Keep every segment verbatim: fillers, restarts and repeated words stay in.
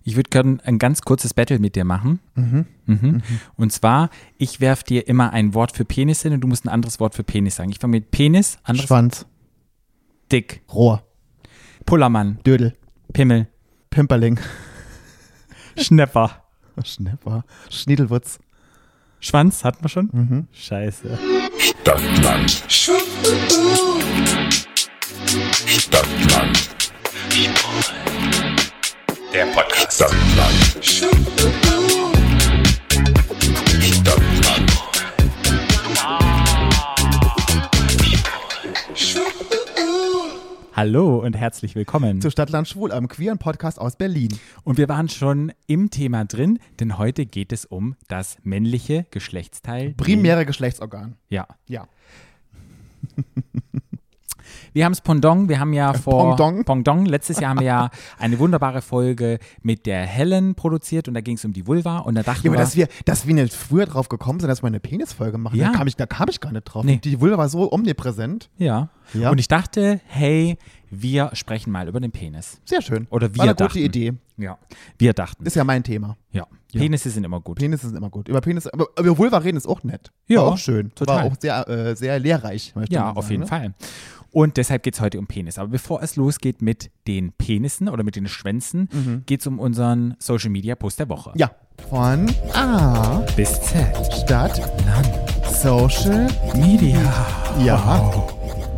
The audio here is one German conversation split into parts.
Ich würde gerne ein ganz kurzes Battle mit dir machen. Mhm. Mhm. Mhm. Und zwar, ich werfe dir immer ein Wort für Penis hin und du musst ein anderes Wort für Penis sagen. Ich fange mit Penis, anderes Schwanz. Dick, Rohr. Pullermann, Dödel. Pimmel, Pimperling. Schnepper, Schnepper. Schniedelwurz. Schwanz, hatten wir schon? Mhm. Scheiße. Stadtland. Stadtland. Der Podcast. Stadtland. Stadtland. Hallo und herzlich willkommen Zu Stadtland Schwul, einem queeren Podcast aus Berlin. Und wir waren schon im Thema drin, denn heute geht es um das männliche Geschlechtsteil. Primäre Geschlechtsorgan. Ja. Ja. Wir haben es Pendant, wir haben ja vor Pendant. Pendant, letztes Jahr haben wir ja eine wunderbare Folge mit der Helen produziert und da ging es um die Vulva und da dachten Ja, aber wir, dass wir, dass wir nicht früher drauf gekommen sind, dass wir eine Penisfolge machen, Ja. da, kam ich, da kam ich gar nicht drauf. Nee. Die Vulva war so omnipräsent. ja. Ja. Und ich dachte, hey, wir sprechen mal über den Penis. Sehr schön. Oder wir war eine dachten. gute Idee. Ja, wir dachten. Ist ja mein Thema. Ja, Ja. Penisse sind immer gut. Penisse sind immer gut. Über Penis, aber über Vulva reden ist auch nett. Ja, War auch schön. total. War auch sehr, äh, sehr lehrreich. möchte Ja, man auf sagen, jeden ne? Fall. Und deshalb geht es heute um Penis. Aber bevor es losgeht mit den Penissen oder mit den Schwänzen, Mhm. geht es um unseren Social Media Post der Woche. Ja. Von A Bis Z. Stadt Land. Social. Media. Ja. Wow.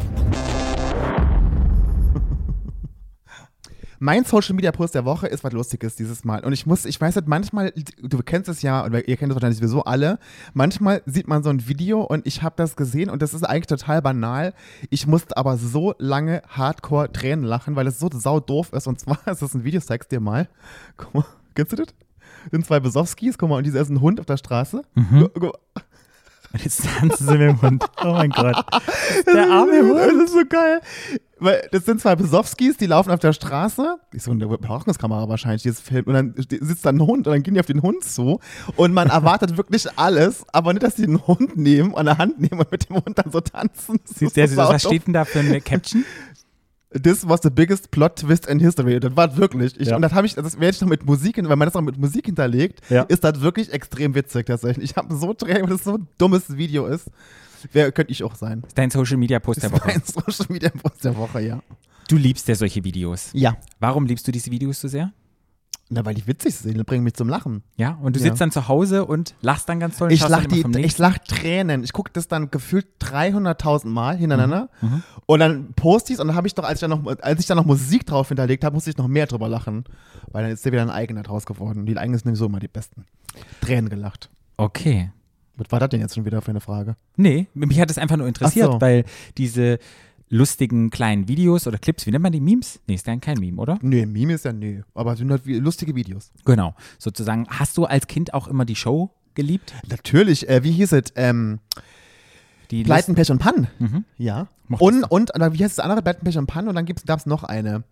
Mein Social Media Post der Woche ist was Lustiges dieses Mal. Und ich muss, ich weiß nicht, manchmal, du kennst es ja, oder ihr kennt es wahrscheinlich sowieso alle, manchmal sieht man so ein Video und ich habe das gesehen und das ist eigentlich total banal. Ich musste aber so lange hardcore Tränen lachen, weil es so saudoof ist. Und zwar ist das ein Video, ich zeig's dir mal. Guck mal, kennst du das? Das sind zwei Besowskis, guck mal, und dieser ist ein Hund auf der Straße. Mhm. Guck mal. Und jetzt tanzen sie mit dem Hund. Oh mein Gott. Der arme Hund. Das ist so geil. Weil das sind zwei Besowskis, die laufen auf der Straße. Ist so eine Überwachungskamera wahrscheinlich, dieses Film. Und dann sitzt da ein Hund und dann gehen die auf den Hund zu. Und man erwartet wirklich alles, aber nicht, dass die den Hund nehmen, an der Hand nehmen und mit dem Hund dann so tanzen. Das Sieht ist sehr so süß aus. Was saudoof. steht denn da für eine Caption? This was the biggest plot twist in history. Das war wirklich. Ich, Ja. Und das habe ich, das werde ich noch mit Musik, hin- wenn man das noch mit Musik hinterlegt, Ja. ist das wirklich extrem witzig tatsächlich. Ich habe so Tränen, weil das so ein dummes Video ist. Wer könnte ich auch sein? Dein Social Media Post der Das war Woche. ein Social Media Post der Woche, ja. Du liebst ja solche Videos. Ja. Warum liebst du diese Videos so sehr? Na, weil die witzig sind, die bringen mich zum Lachen. Ja, und du Ja. sitzt dann zu Hause und lachst dann ganz toll. und Ich schaust lach, dann immer die, vom ich nächsten. lach Tränen. Ich gucke das dann gefühlt dreihunderttausend Mal hintereinander Mhm. und dann poste ich es und dann habe ich doch, als ich dann noch, als ich dann noch Musik drauf hinterlegt habe, musste ich noch mehr drüber lachen, weil dann ist der wieder ein eigener draus geworden. Und die eigenen sind sowieso immer die besten. Tränen gelacht. Okay. Was war das denn jetzt schon wieder für eine Frage? Nee, mich hat es einfach nur interessiert, Ach so. weil diese lustigen kleinen Videos oder Clips, wie nennt man die, Memes? Nee, ist ja kein Meme, oder? Nee, Meme ist ja nee, aber es sind halt wie- lustige Videos. Genau, sozusagen. Hast du als Kind auch immer die Show geliebt? Natürlich, äh, wie hieß es? Ähm, Die Pleiten, Pech und Pann. Mhm. Ja. Mochtest Und, du? und, oder wie heißt das andere? Pleiten, Pech und Pann und dann gab es noch eine.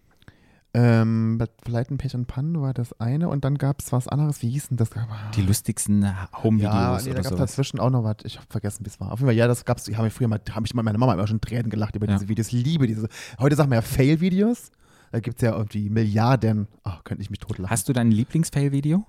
Ähm, Pleiten, Pech und Pann war das eine und dann gab es was anderes. Wie hieß denn das? Die lustigsten Home-Videos Ja, nee, da oder gab es sowas. dazwischen auch noch was. Ich habe vergessen, wie es war. Auf jeden Fall, ja, das gab's. Ich habe früher mal, habe ich mal meine Mama immer schon Tränen gelacht über Ja. diese Videos. Ich liebe diese. Heute sagen wir ja Fail-Videos. Da gibt es ja irgendwie Milliarden. Ach, könnte ich mich totlachen. Hast du dein Lieblings-Fail-Video?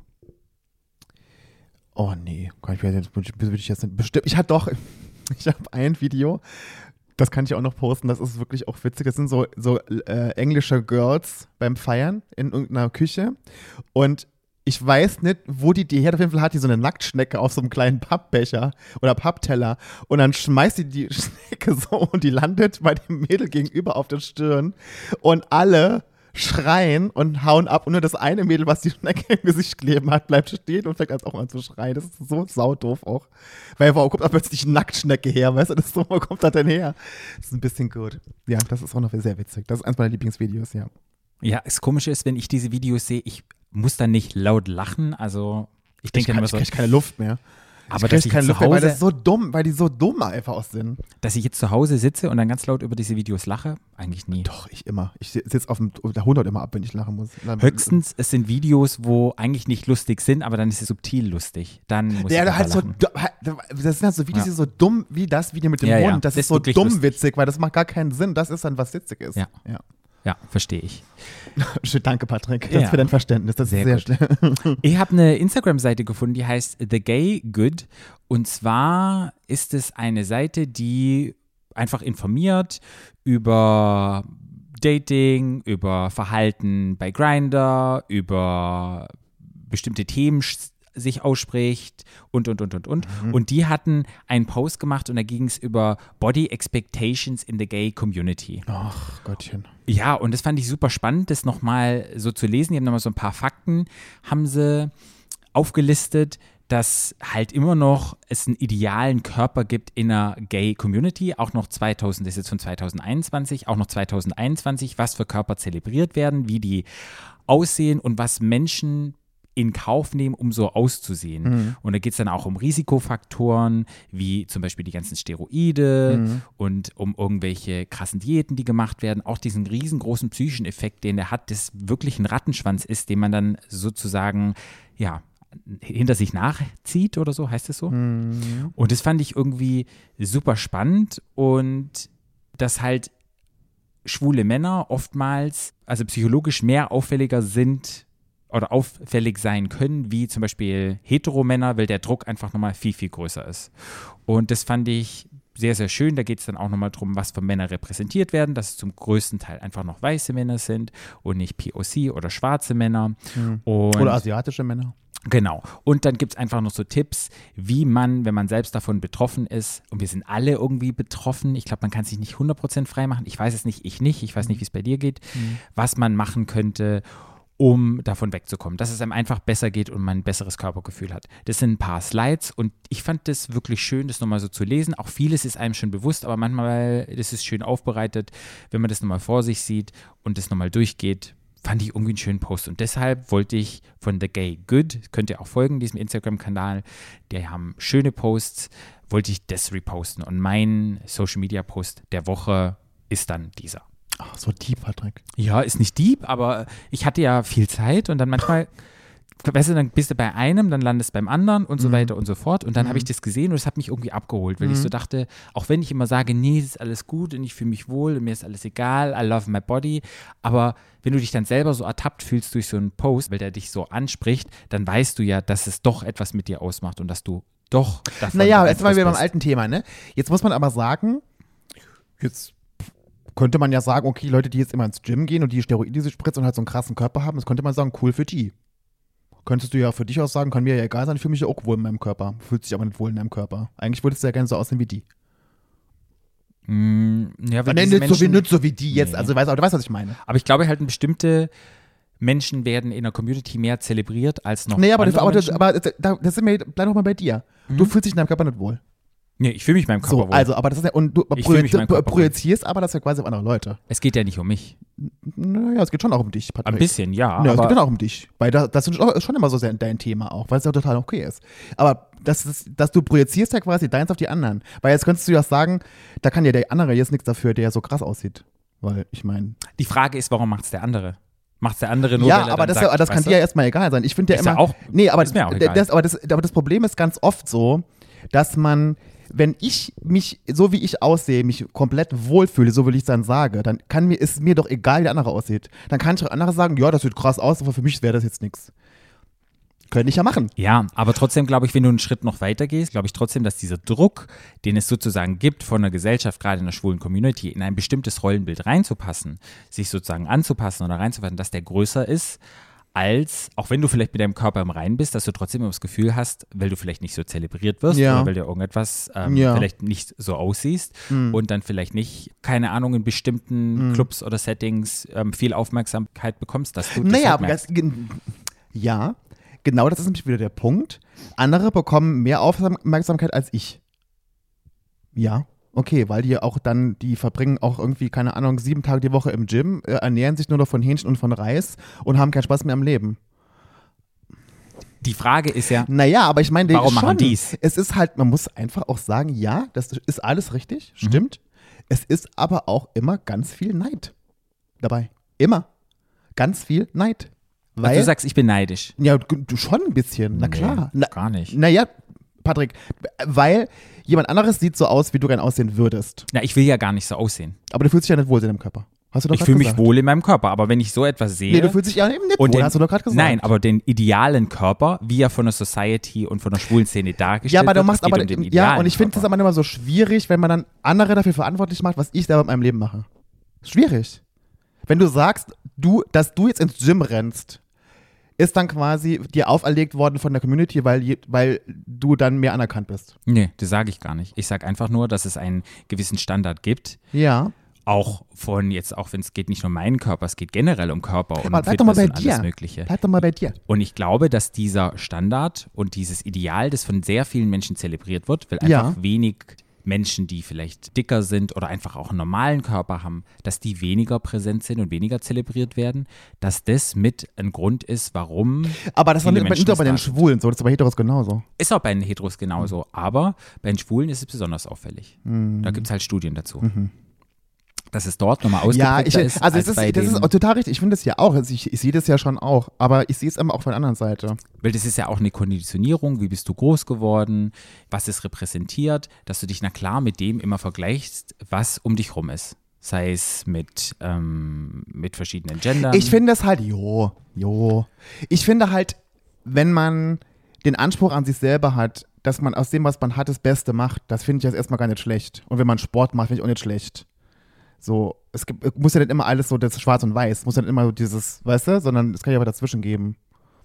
Oh nee, kann ich, würde ich jetzt nicht bestimmt. Ich hatte doch, ich habe ein Video, das kann ich auch noch posten, das ist wirklich auch witzig. Das sind so, so äh, englische Girls beim Feiern in irgendeiner Küche und ich weiß nicht, wo die die her, auf jeden Fall hat die so eine Nacktschnecke auf so einem kleinen Pappbecher oder Pappteller und dann schmeißt die die Schnecke so und die landet bei dem Mädel gegenüber auf der Stirn und alle schreien und hauen ab und nur das eine Mädel, was die Schnecke im Gesicht kleben hat, bleibt stehen und fängt jetzt auch an zu schreien. Das ist so saudoof auch. Weil wo kommt da plötzlich eine Nacktschnecke her, weißt du, das ist so, wo kommt das denn her? Das ist ein bisschen gut. Ja, das ist auch noch sehr witzig. Das ist eins meiner Lieblingsvideos, ja. Ja, das Komische ist, wenn ich diese Videos sehe, ich muss dann nicht laut lachen, also ich Ich, denke dann kann, immer ich so, kriege keine Luft mehr. aber ich dass kriege ich, keine zu Luft mehr, weil Hause, das so dumm, weil die so dumm einfach auch sind. dass ich jetzt zu Hause sitze und dann ganz laut über diese Videos lache, eigentlich nie. Doch, ich immer. Ich sitze auf dem der hundert immer ab, wenn ich lachen muss. Höchstens, es sind Videos, wo eigentlich nicht lustig sind, aber dann ist es subtil lustig. Dann muss ich Ja, drüber halt so, lachen. du- halt- das sind halt so Videos, Ja. die so dumm wie das Video mit dem Ja, ja, Hund. Das, das ist ist so wirklich dumm lustig. witzig, weil das macht gar keinen Sinn. Das ist dann, was witzig ist. Ja. ja. Ja, verstehe ich. Schön, danke, Patrick. Das Ja. für dein Verständnis. Das Sehr ist sehr schnell. Ich habe eine Instagram-Seite gefunden, die heißt The Gay Good. Und zwar ist es eine Seite, die einfach informiert über Dating, über Verhalten bei Grindr, über bestimmte Themen sch- sich ausspricht und, und, und, und, und. Mhm. Und die hatten einen Post gemacht und da ging es über Body Expectations in the Gay Community. Ach, Gottchen. Ja, und das fand ich super spannend, das nochmal so zu lesen. Die haben nochmal so ein paar Fakten, haben sie aufgelistet, dass halt immer noch es einen idealen Körper gibt in einer Gay-Community, auch noch zweitausend, das ist jetzt von zweitausendeinundzwanzig, auch noch zweitausendeinundzwanzig, was für Körper zelebriert werden, wie die aussehen und was Menschen in Kauf nehmen, um so auszusehen. Mhm. Und da geht es dann auch um Risikofaktoren, wie zum Beispiel die ganzen Steroide Mhm. und um irgendwelche krassen Diäten, die gemacht werden. Auch diesen riesengroßen psychischen Effekt, den der hat, das wirklich ein Rattenschwanz ist, den man dann sozusagen, ja, hinter sich nachzieht oder so, heißt es so? Mhm. Und das fand ich irgendwie super spannend und dass halt schwule Männer oftmals, also psychologisch mehr auffälliger sind oder auffällig sein können, wie zum Beispiel Heteromänner, weil der Druck einfach nochmal viel, viel größer ist. Und das fand ich sehr, sehr schön. Da geht es dann auch nochmal darum, was für Männer repräsentiert werden, dass es zum größten Teil einfach noch weiße Männer sind und nicht P O C oder schwarze Männer. Mhm. Und Oder asiatische Männer. Genau. Und dann gibt es einfach noch so Tipps, wie man, wenn man selbst davon betroffen ist, und wir sind alle irgendwie betroffen, ich glaube, man kann sich nicht hundert Prozent frei machen, ich weiß es nicht, ich nicht, ich weiß nicht, wie es bei dir geht, Mhm. was man machen könnte, um davon wegzukommen, dass es einem einfach besser geht und man ein besseres Körpergefühl hat. Das sind ein paar Slides und ich fand das wirklich schön, das nochmal so zu lesen. Auch vieles ist einem schon bewusst, aber manchmal ist es schön aufbereitet, wenn man das nochmal vor sich sieht und das nochmal durchgeht. Fand ich irgendwie einen schönen Post und deshalb wollte ich von The Gay Good, könnt ihr auch folgen, diesem Instagram-Kanal, die haben schöne Posts, wollte ich das reposten und mein Social-Media-Post der Woche ist dann dieser. Ach, so deep, Patrick. Ja, ist nicht deep, aber ich hatte ja viel Zeit und dann manchmal, weißt du, dann bist du bei einem, dann landest du beim anderen und so Mhm. weiter und so fort und dann Mhm. habe ich das gesehen und es hat mich irgendwie abgeholt, weil Mhm. ich so dachte, auch wenn ich immer sage, nee, es ist alles gut und ich fühle mich wohl und mir ist alles egal, I love my body, aber wenn du dich dann selber so ertappt fühlst durch so einen Post, weil der dich so anspricht, dann weißt du ja, dass es doch etwas mit dir ausmacht und dass du doch davon Naja, jetzt mal beeinflusst wieder beim bist. alten Thema, ne? Jetzt muss man aber sagen, jetzt könnte man ja sagen, okay, Leute, die jetzt immer ins Gym gehen und die Steroide sich spritzen und halt so einen krassen Körper haben, das könnte man sagen, cool für die. Könntest du ja für dich auch sagen, kann mir ja egal sein, ich fühle mich ja auch wohl in meinem Körper. Fühlt sich aber nicht wohl in deinem Körper. Eigentlich würdest du ja gerne so aussehen wie die. Mm, ja, wenn Nein, diese nicht so, wie, Menschen- nicht so wie die jetzt, Nee. also du weißt, aber du weißt, was ich meine. Aber ich glaube halt, bestimmte Menschen werden in der Community mehr zelebriert als noch Nee, aber, das, andere aber, das, Menschen. aber das, da- das sind wir, bleib doch mal bei dir. Du Mhm. fühlst dich in deinem Körper nicht wohl. Nee, ich fühle mich in meinem Körper So, wohl. also, aber das ist ja, und du Ich fühl mich in meinem projiz- Körper wohl. projizierst aber das ja quasi auf andere Leute. Es geht ja nicht um mich. Naja, es geht schon auch um dich, Patrick. Ein bisschen, ja. Ja, es geht aber dann auch um dich. Weil das, das ist auch- ist schon immer so sehr dein Thema auch, weil es ja total okay ist. Aber das ist, dass du projizierst ja quasi deins auf die anderen. Weil jetzt könntest du ja sagen, da kann ja der andere jetzt nichts dafür, der so krass aussieht. Weil, ich meine. die Frage ist, warum macht es der andere? Macht es der andere nur, Ja, weil er aber dann das, sagt, das kann weißt dir ja erstmal egal sein. Ich finde ja Ist ja immer. auch- nee, aber, ist mir auch das, egal. das, aber, das, aber das Problem ist ganz oft so, dass man, wenn ich mich, so wie ich aussehe, mich komplett wohlfühle, so wie ich dann sage, dann kann mir, ist mir doch egal, wie der andere aussieht. Dann kann ich auch andere sagen, ja, das sieht krass aus, aber für mich wäre das jetzt nichts. Könnte ich ja machen. Ja, aber trotzdem glaube ich, wenn du einen Schritt noch weiter gehst, glaube ich trotzdem, dass dieser Druck, den es sozusagen gibt von der Gesellschaft, gerade in der schwulen Community, in ein bestimmtes Rollenbild reinzupassen, sich sozusagen anzupassen oder reinzupassen, dass der größer ist, als, auch wenn du vielleicht mit deinem Körper im Reinen bist, dass du trotzdem immer das Gefühl hast, weil du vielleicht nicht so zelebriert wirst Ja. oder weil du irgendetwas ähm, Ja. vielleicht nicht so aussiehst Mhm. und dann vielleicht nicht, keine Ahnung, in bestimmten Mhm. Clubs oder Settings ähm, viel Aufmerksamkeit bekommst, dass du das Naja, halt aber merkst. das, gen- ja, genau das ist nämlich wieder der Punkt. Andere bekommen mehr Aufmerksamkeit als ich. Ja, okay, weil die auch dann, die verbringen auch irgendwie, keine Ahnung, sieben Tage die Woche im Gym, äh, ernähren sich nur noch von Hähnchen und von Reis und haben keinen Spaß mehr am Leben. Die Frage ist ja, Naja, aber ich meine, Warum schon, machen die's? Es ist halt, man muss einfach auch sagen, ja, das ist alles richtig, Mhm. stimmt. Es ist aber auch immer ganz viel Neid dabei. Immer. Ganz viel Neid. also Weil, du sagst, ich bin neidisch. ja, du schon ein bisschen, na Nee, klar. Na, gar nicht. Naja, Patrick, weil jemand anderes sieht so aus, wie du gern aussehen würdest. Na, ich will ja gar nicht so aussehen. Aber du fühlst dich ja nicht wohl in deinem Körper. Hast du doch Ich grad fühle mich gesagt. wohl in meinem Körper, aber wenn ich so etwas sehe. Nee, du fühlst dich ja eben nicht und wohl, den, hast du doch gerade gesagt. Nein, aber den idealen Körper, wie er von der Society und von der schwulen Szene dargestellt Ja, aber du wird, machst es geht aber, um den ja, idealen und ich finde das Körper. aber immer so schwierig, wenn man dann andere dafür verantwortlich macht, was ich selber in meinem Leben mache. Schwierig. Wenn du sagst, du, dass du jetzt ins Gym rennst, ist dann quasi dir auferlegt worden von der Community, weil, je, weil du dann mehr anerkannt bist. Nee, das sage ich gar nicht. Ich sage einfach nur, dass es einen gewissen Standard gibt. Ja. Auch von jetzt, auch wenn es geht nicht nur um meinen Körper, es geht generell um Körper und Aber um bleib doch mal Fitness bei und alles dir. Mögliche. Bleib doch mal bei dir. Und ich glaube, dass dieser Standard und dieses Ideal, das von sehr vielen Menschen zelebriert wird, weil Ja. einfach wenig Menschen, die vielleicht dicker sind oder einfach auch einen normalen Körper haben, dass die weniger präsent sind und weniger zelebriert werden, dass das mit ein Grund ist, warum. Aber das war viele nicht, Menschen nicht nur bei den das darstellen. Schwulen so, das ist bei Heteros genauso. Ist auch bei den Heteros genauso, aber bei den Schwulen ist es besonders auffällig. Mhm. Da gibt es halt Studien dazu. Dass es dort nochmal Ja, ausgeprägter ich, ist. also als es bei ist, das den, ist auch total richtig. Ich finde das ja auch. Also ich, ich sehe das ja schon auch. Aber ich sehe es immer auch von der anderen Seite. Weil das ist ja auch eine Konditionierung, wie bist du groß geworden, was es repräsentiert, dass du dich na klar mit dem immer vergleichst, was um dich rum ist. Sei es mit, ähm, mit verschiedenen Gendern. Ich finde es halt, jo, jo. Ich finde halt, wenn man den Anspruch an sich selber hat, dass man aus dem, was man hat, das Beste macht, das finde ich jetzt erstmal gar nicht schlecht. Und wenn man Sport macht, finde ich auch nicht schlecht. So, es gibt, muss ja nicht immer alles so das Schwarz und Weiß, muss ja nicht immer so dieses, weißt du, sondern es kann ja aber dazwischen geben.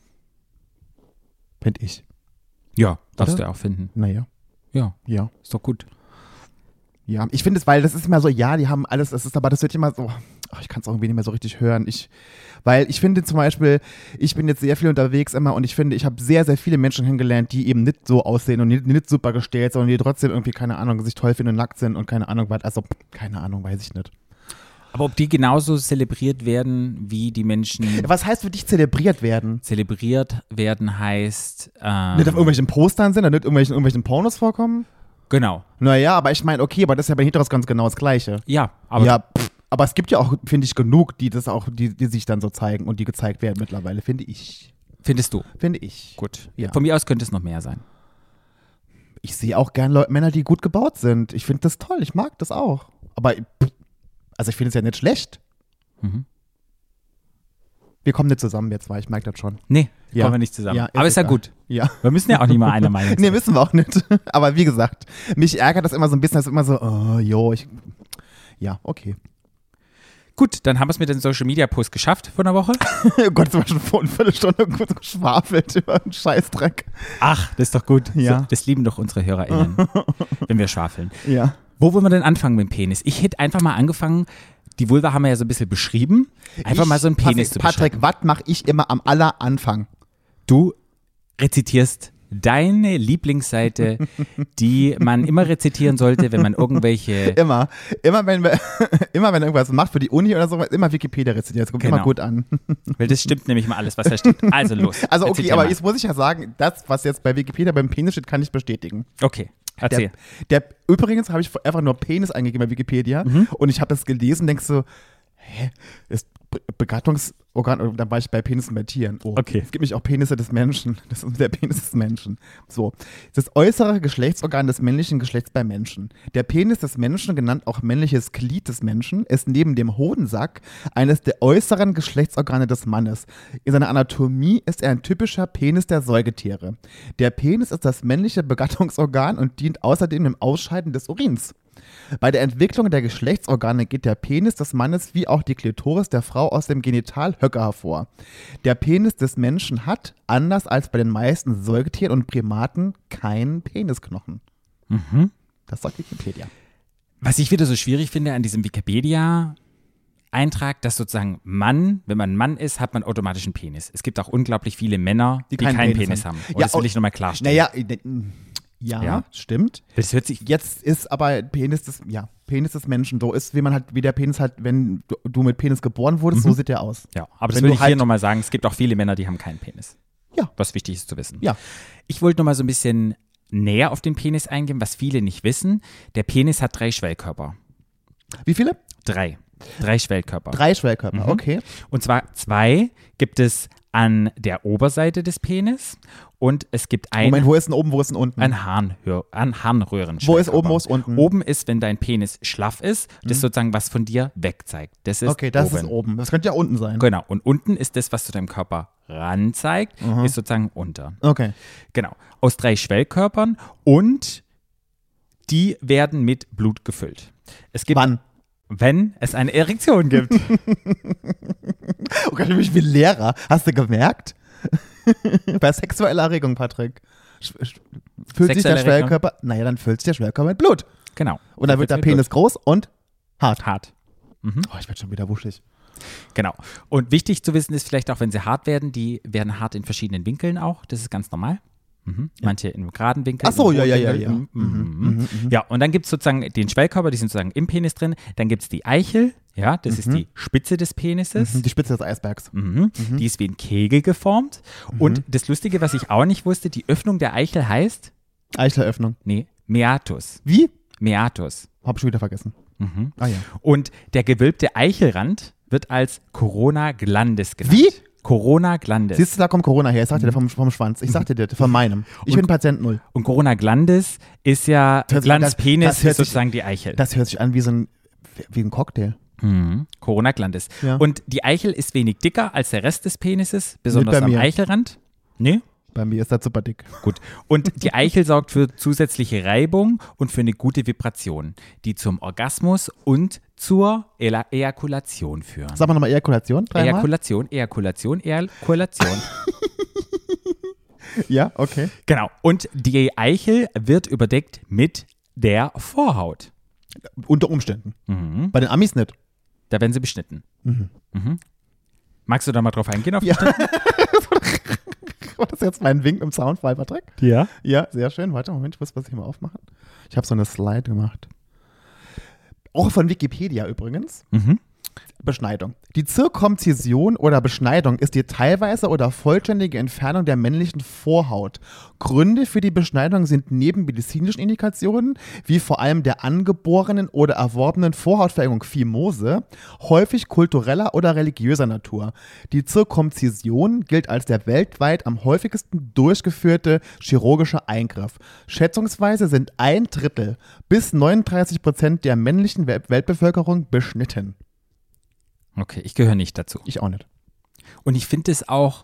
Finde ich. Ja, darfst Oder? du auch finden. Naja, Ja, ja. ist doch gut. Ja, ich finde es, weil das ist immer so, ja, die haben alles, das ist aber, das wird immer so, ach, ich kann es irgendwie nicht mehr so richtig hören. Ich, weil ich finde zum Beispiel, ich bin jetzt sehr viel unterwegs immer und ich finde, ich habe sehr, sehr viele Menschen kennengelernt, die eben nicht so aussehen und nicht, nicht super gestellt, sondern die trotzdem irgendwie, keine Ahnung, sich toll finden und nackt sind und keine Ahnung was, also, keine Ahnung, weiß ich nicht. Aber ob die genauso zelebriert werden, wie die Menschen Was heißt für dich zelebriert werden? zelebriert werden, heißt. Ähm, Nicht auf irgendwelchen Postern sind oder nicht irgendwelchen, irgendwelchen Pornos vorkommen? Genau. Naja, aber ich meine, okay, aber das ist ja bei Heteros ganz genau das Gleiche. Ja, aber ja, pff, aber es gibt ja auch, finde ich, genug, die das auch, die, die sich dann so zeigen und die gezeigt werden mittlerweile, finde ich. findest du? Finde ich. Gut. Ja. Von mir aus könnte es noch mehr sein. Ich sehe auch gern Leute, Männer, die gut gebaut sind. Ich finde das toll, ich mag das auch. Aber, pff, also ich finde es ja nicht schlecht. Mhm. Wir kommen nicht zusammen jetzt, weil ich merke das schon. Nee, Ja. kommen wir nicht zusammen. Ja, aber ist ja egal. gut. Ja. Wir müssen ja auch nicht mal einer Meinung sein. Nee, wissen wir auch nicht. Aber wie gesagt, mich ärgert das immer so ein bisschen, das ist immer so, oh, jo, ich, ja, okay. Gut, dann haben wir es mit den Social Media Posts geschafft von der Woche. Oh Gott, jetzt haben wir schon vor einer Viertelstunde kurz geschwafelt über einen Scheißdreck. Ach, das ist doch gut. Ja. So, das lieben doch unsere HörerInnen, wenn wir schwafeln. Ja. Wo wollen wir denn anfangen mit dem Penis? Ich hätte einfach mal angefangen, die Vulva haben wir ja so ein bisschen beschrieben, einfach ich, mal so einen Penis Patrick, zu Patrick, beschreiben. was mache ich immer am aller Anfang? Du rezitierst deine Lieblingsseite, die man immer rezitieren sollte, wenn man irgendwelche. Immer. Immer wenn, wir, immer wenn irgendwas macht für die Uni oder so, immer Wikipedia rezitiert. Das kommt Genau. immer gut an. Weil das stimmt nämlich mal alles, was da steht. Also los. Also okay, rezitier aber mal. jetzt muss ich ja sagen, das, was jetzt bei Wikipedia beim Penis steht, kann ich bestätigen. Okay, erzähl. Der, der, übrigens habe ich einfach nur Penis eingegeben bei Wikipedia Mhm. und ich habe das gelesen und denkst so, hä, ist Be- Begattungsorgan, und dann war ich bei Penissen bei Tieren. Oh, Okay. Es gibt nämlich auch Penisse des Menschen. Das ist der Penis des Menschen. So. Das äußere Geschlechtsorgan des männlichen Geschlechts bei Menschen. Der Penis des Menschen, genannt auch männliches Glied des Menschen, ist neben dem Hodensack eines der äußeren Geschlechtsorgane des Mannes. In seiner Anatomie ist er ein typischer Penis der Säugetiere. Der Penis ist das männliche Begattungsorgan und dient außerdem dem Ausscheiden des Urins. Bei der Entwicklung der Geschlechtsorgane geht der Penis des Mannes wie auch die Klitoris der Frau aus dem Genitalhöcker hervor. Der Penis des Menschen hat, anders als bei den meisten Säugetieren und Primaten, keinen Penisknochen. Mhm. Das sagt Wikipedia. Was ich wieder so schwierig finde an diesem Wikipedia-Eintrag, dass sozusagen Mann, wenn man Mann ist, hat man automatisch einen Penis. Es gibt auch unglaublich viele Männer, die, keinen keinen Penis Penis, haben. haben. Und Ja, das will und- ich nochmal klarstellen. Naja, äh, ja, Ja. stimmt. Das hört sich. Jetzt ist aber Penis des, ja, Penis des Menschen so ist, wie man halt, wie der Penis halt, wenn du, du mit Penis geboren wurdest, so sieht der aus. Ja, aber das Wenn will du ich halt- hier nochmal sagen. Es gibt auch viele Männer, die haben keinen Penis. Ja. Was wichtig ist zu wissen. Ja. Ich wollte nochmal so ein bisschen näher auf den Penis eingehen, was viele nicht wissen. Der Penis hat drei Schwellkörper. Wie viele? Drei. Drei Schwellkörper. Drei Schwellkörper, Mhm. okay. Und zwar zwei gibt es an der Oberseite des Penis und es gibt einen Moment, wo ist denn oben, wo ist denn unten? an Harnhör, an Harnröhren. Wo ist oben, wo ist unten? Oben ist, wenn dein Penis schlaff ist, das ist sozusagen was von dir wegzeigt. Das ist Okay, das oben. ist oben. Das könnte ja unten sein. Genau. Und unten ist das, was zu deinem Körper ranzeigt, Mhm. ist sozusagen unter. Okay. Genau. Aus drei Schwellkörpern und die werden mit Blut gefüllt. Es gibt, Wann? wenn es eine Erektion gibt. Oh Gott, ich bin mich wie Lehrer. Hast du gemerkt? Bei sexueller Erregung, Patrick. Sch- sch- Füllt sich der Sexuelle Erregung? Schwellkörper, naja, dann füllt sich der Schwellkörper mit Blut. Genau. Und dann wird der mit Blut. Penis groß und hart. Hart. Mhm. Oh, ich werde schon wieder wuschig. Genau. Und wichtig zu wissen ist vielleicht auch, wenn sie hart werden, die werden hart in verschiedenen Winkeln auch. Das ist ganz normal. Mhm. Manche in einem geraden Winkel. Ach so, in ja, einem ja, ja, hohen ja. Winkel. Mhm. Ja, und dann gibt es sozusagen den Schwellkörper, die sind sozusagen im Penis drin. Dann gibt es die Eichel, ja, das ist die Spitze des Penises. Die Spitze des Eisbergs. Mhm. Die ist wie ein Kegel geformt. Und das Lustige, was ich auch nicht wusste, die Öffnung der Eichel heißt, Eicheleröffnung. nee, Meatus. Wie? Meatus. Hab ich schon wieder vergessen. Mhm. Ah ja. Und der gewölbte Eichelrand wird als Corona Glandis genannt. Wie? Corona Glandis. Siehst du, da kommt Corona her. Ich sagte dir vom, vom Schwanz. Ich sagte dir, von meinem. Ich bin Patient Null. Und Corona Glandis ist ja, Das hört sich- Glandis das- Penis das hört ist sich- sozusagen die Eichel. Das hört sich an wie so ein, wie ein Cocktail. Mhm. Corona Glandis. Ja. Und die Eichel ist wenig dicker als der Rest des Penises, besonders bei am mir. Eichelrand. Nee? Bei mir ist das super dick. Gut. Und die Eichel sorgt für zusätzliche Reibung und für eine gute Vibration, die zum Orgasmus und zur Ela- Ejakulation führen. Sag mal nochmal Ejakulation. Dreimal. Ejakulation, Ejakulation, Ejakulation. Ja, okay. Genau. Und die Eichel wird überdeckt mit der Vorhaut. Unter Umständen. Mhm. Bei den Amis nicht. Da werden sie beschnitten. Mhm. Mhm. Magst du da mal drauf eingehen? Auf Ja. War das jetzt mein Wink im Soundfall, Patrick? ja. Ja, sehr schön. Warte, Moment, ich muss was hier mal aufmachen. Ich habe so eine Slide gemacht. Auch von Wikipedia übrigens. Mhm. Beschneidung. Die Zirkumzision oder Beschneidung ist die teilweise oder vollständige Entfernung der männlichen Vorhaut. Gründe für die Beschneidung sind neben medizinischen Indikationen, wie vor allem der angeborenen oder erworbenen Vorhautverengung Phimose, häufig kultureller oder religiöser Natur. Die Zirkumzision gilt als der weltweit am häufigsten durchgeführte chirurgische Eingriff. Schätzungsweise sind ein Drittel bis neununddreißig Prozent der männlichen Wel- Weltbevölkerung beschnitten. Okay, ich gehöre nicht dazu. Ich auch nicht. Und ich finde es auch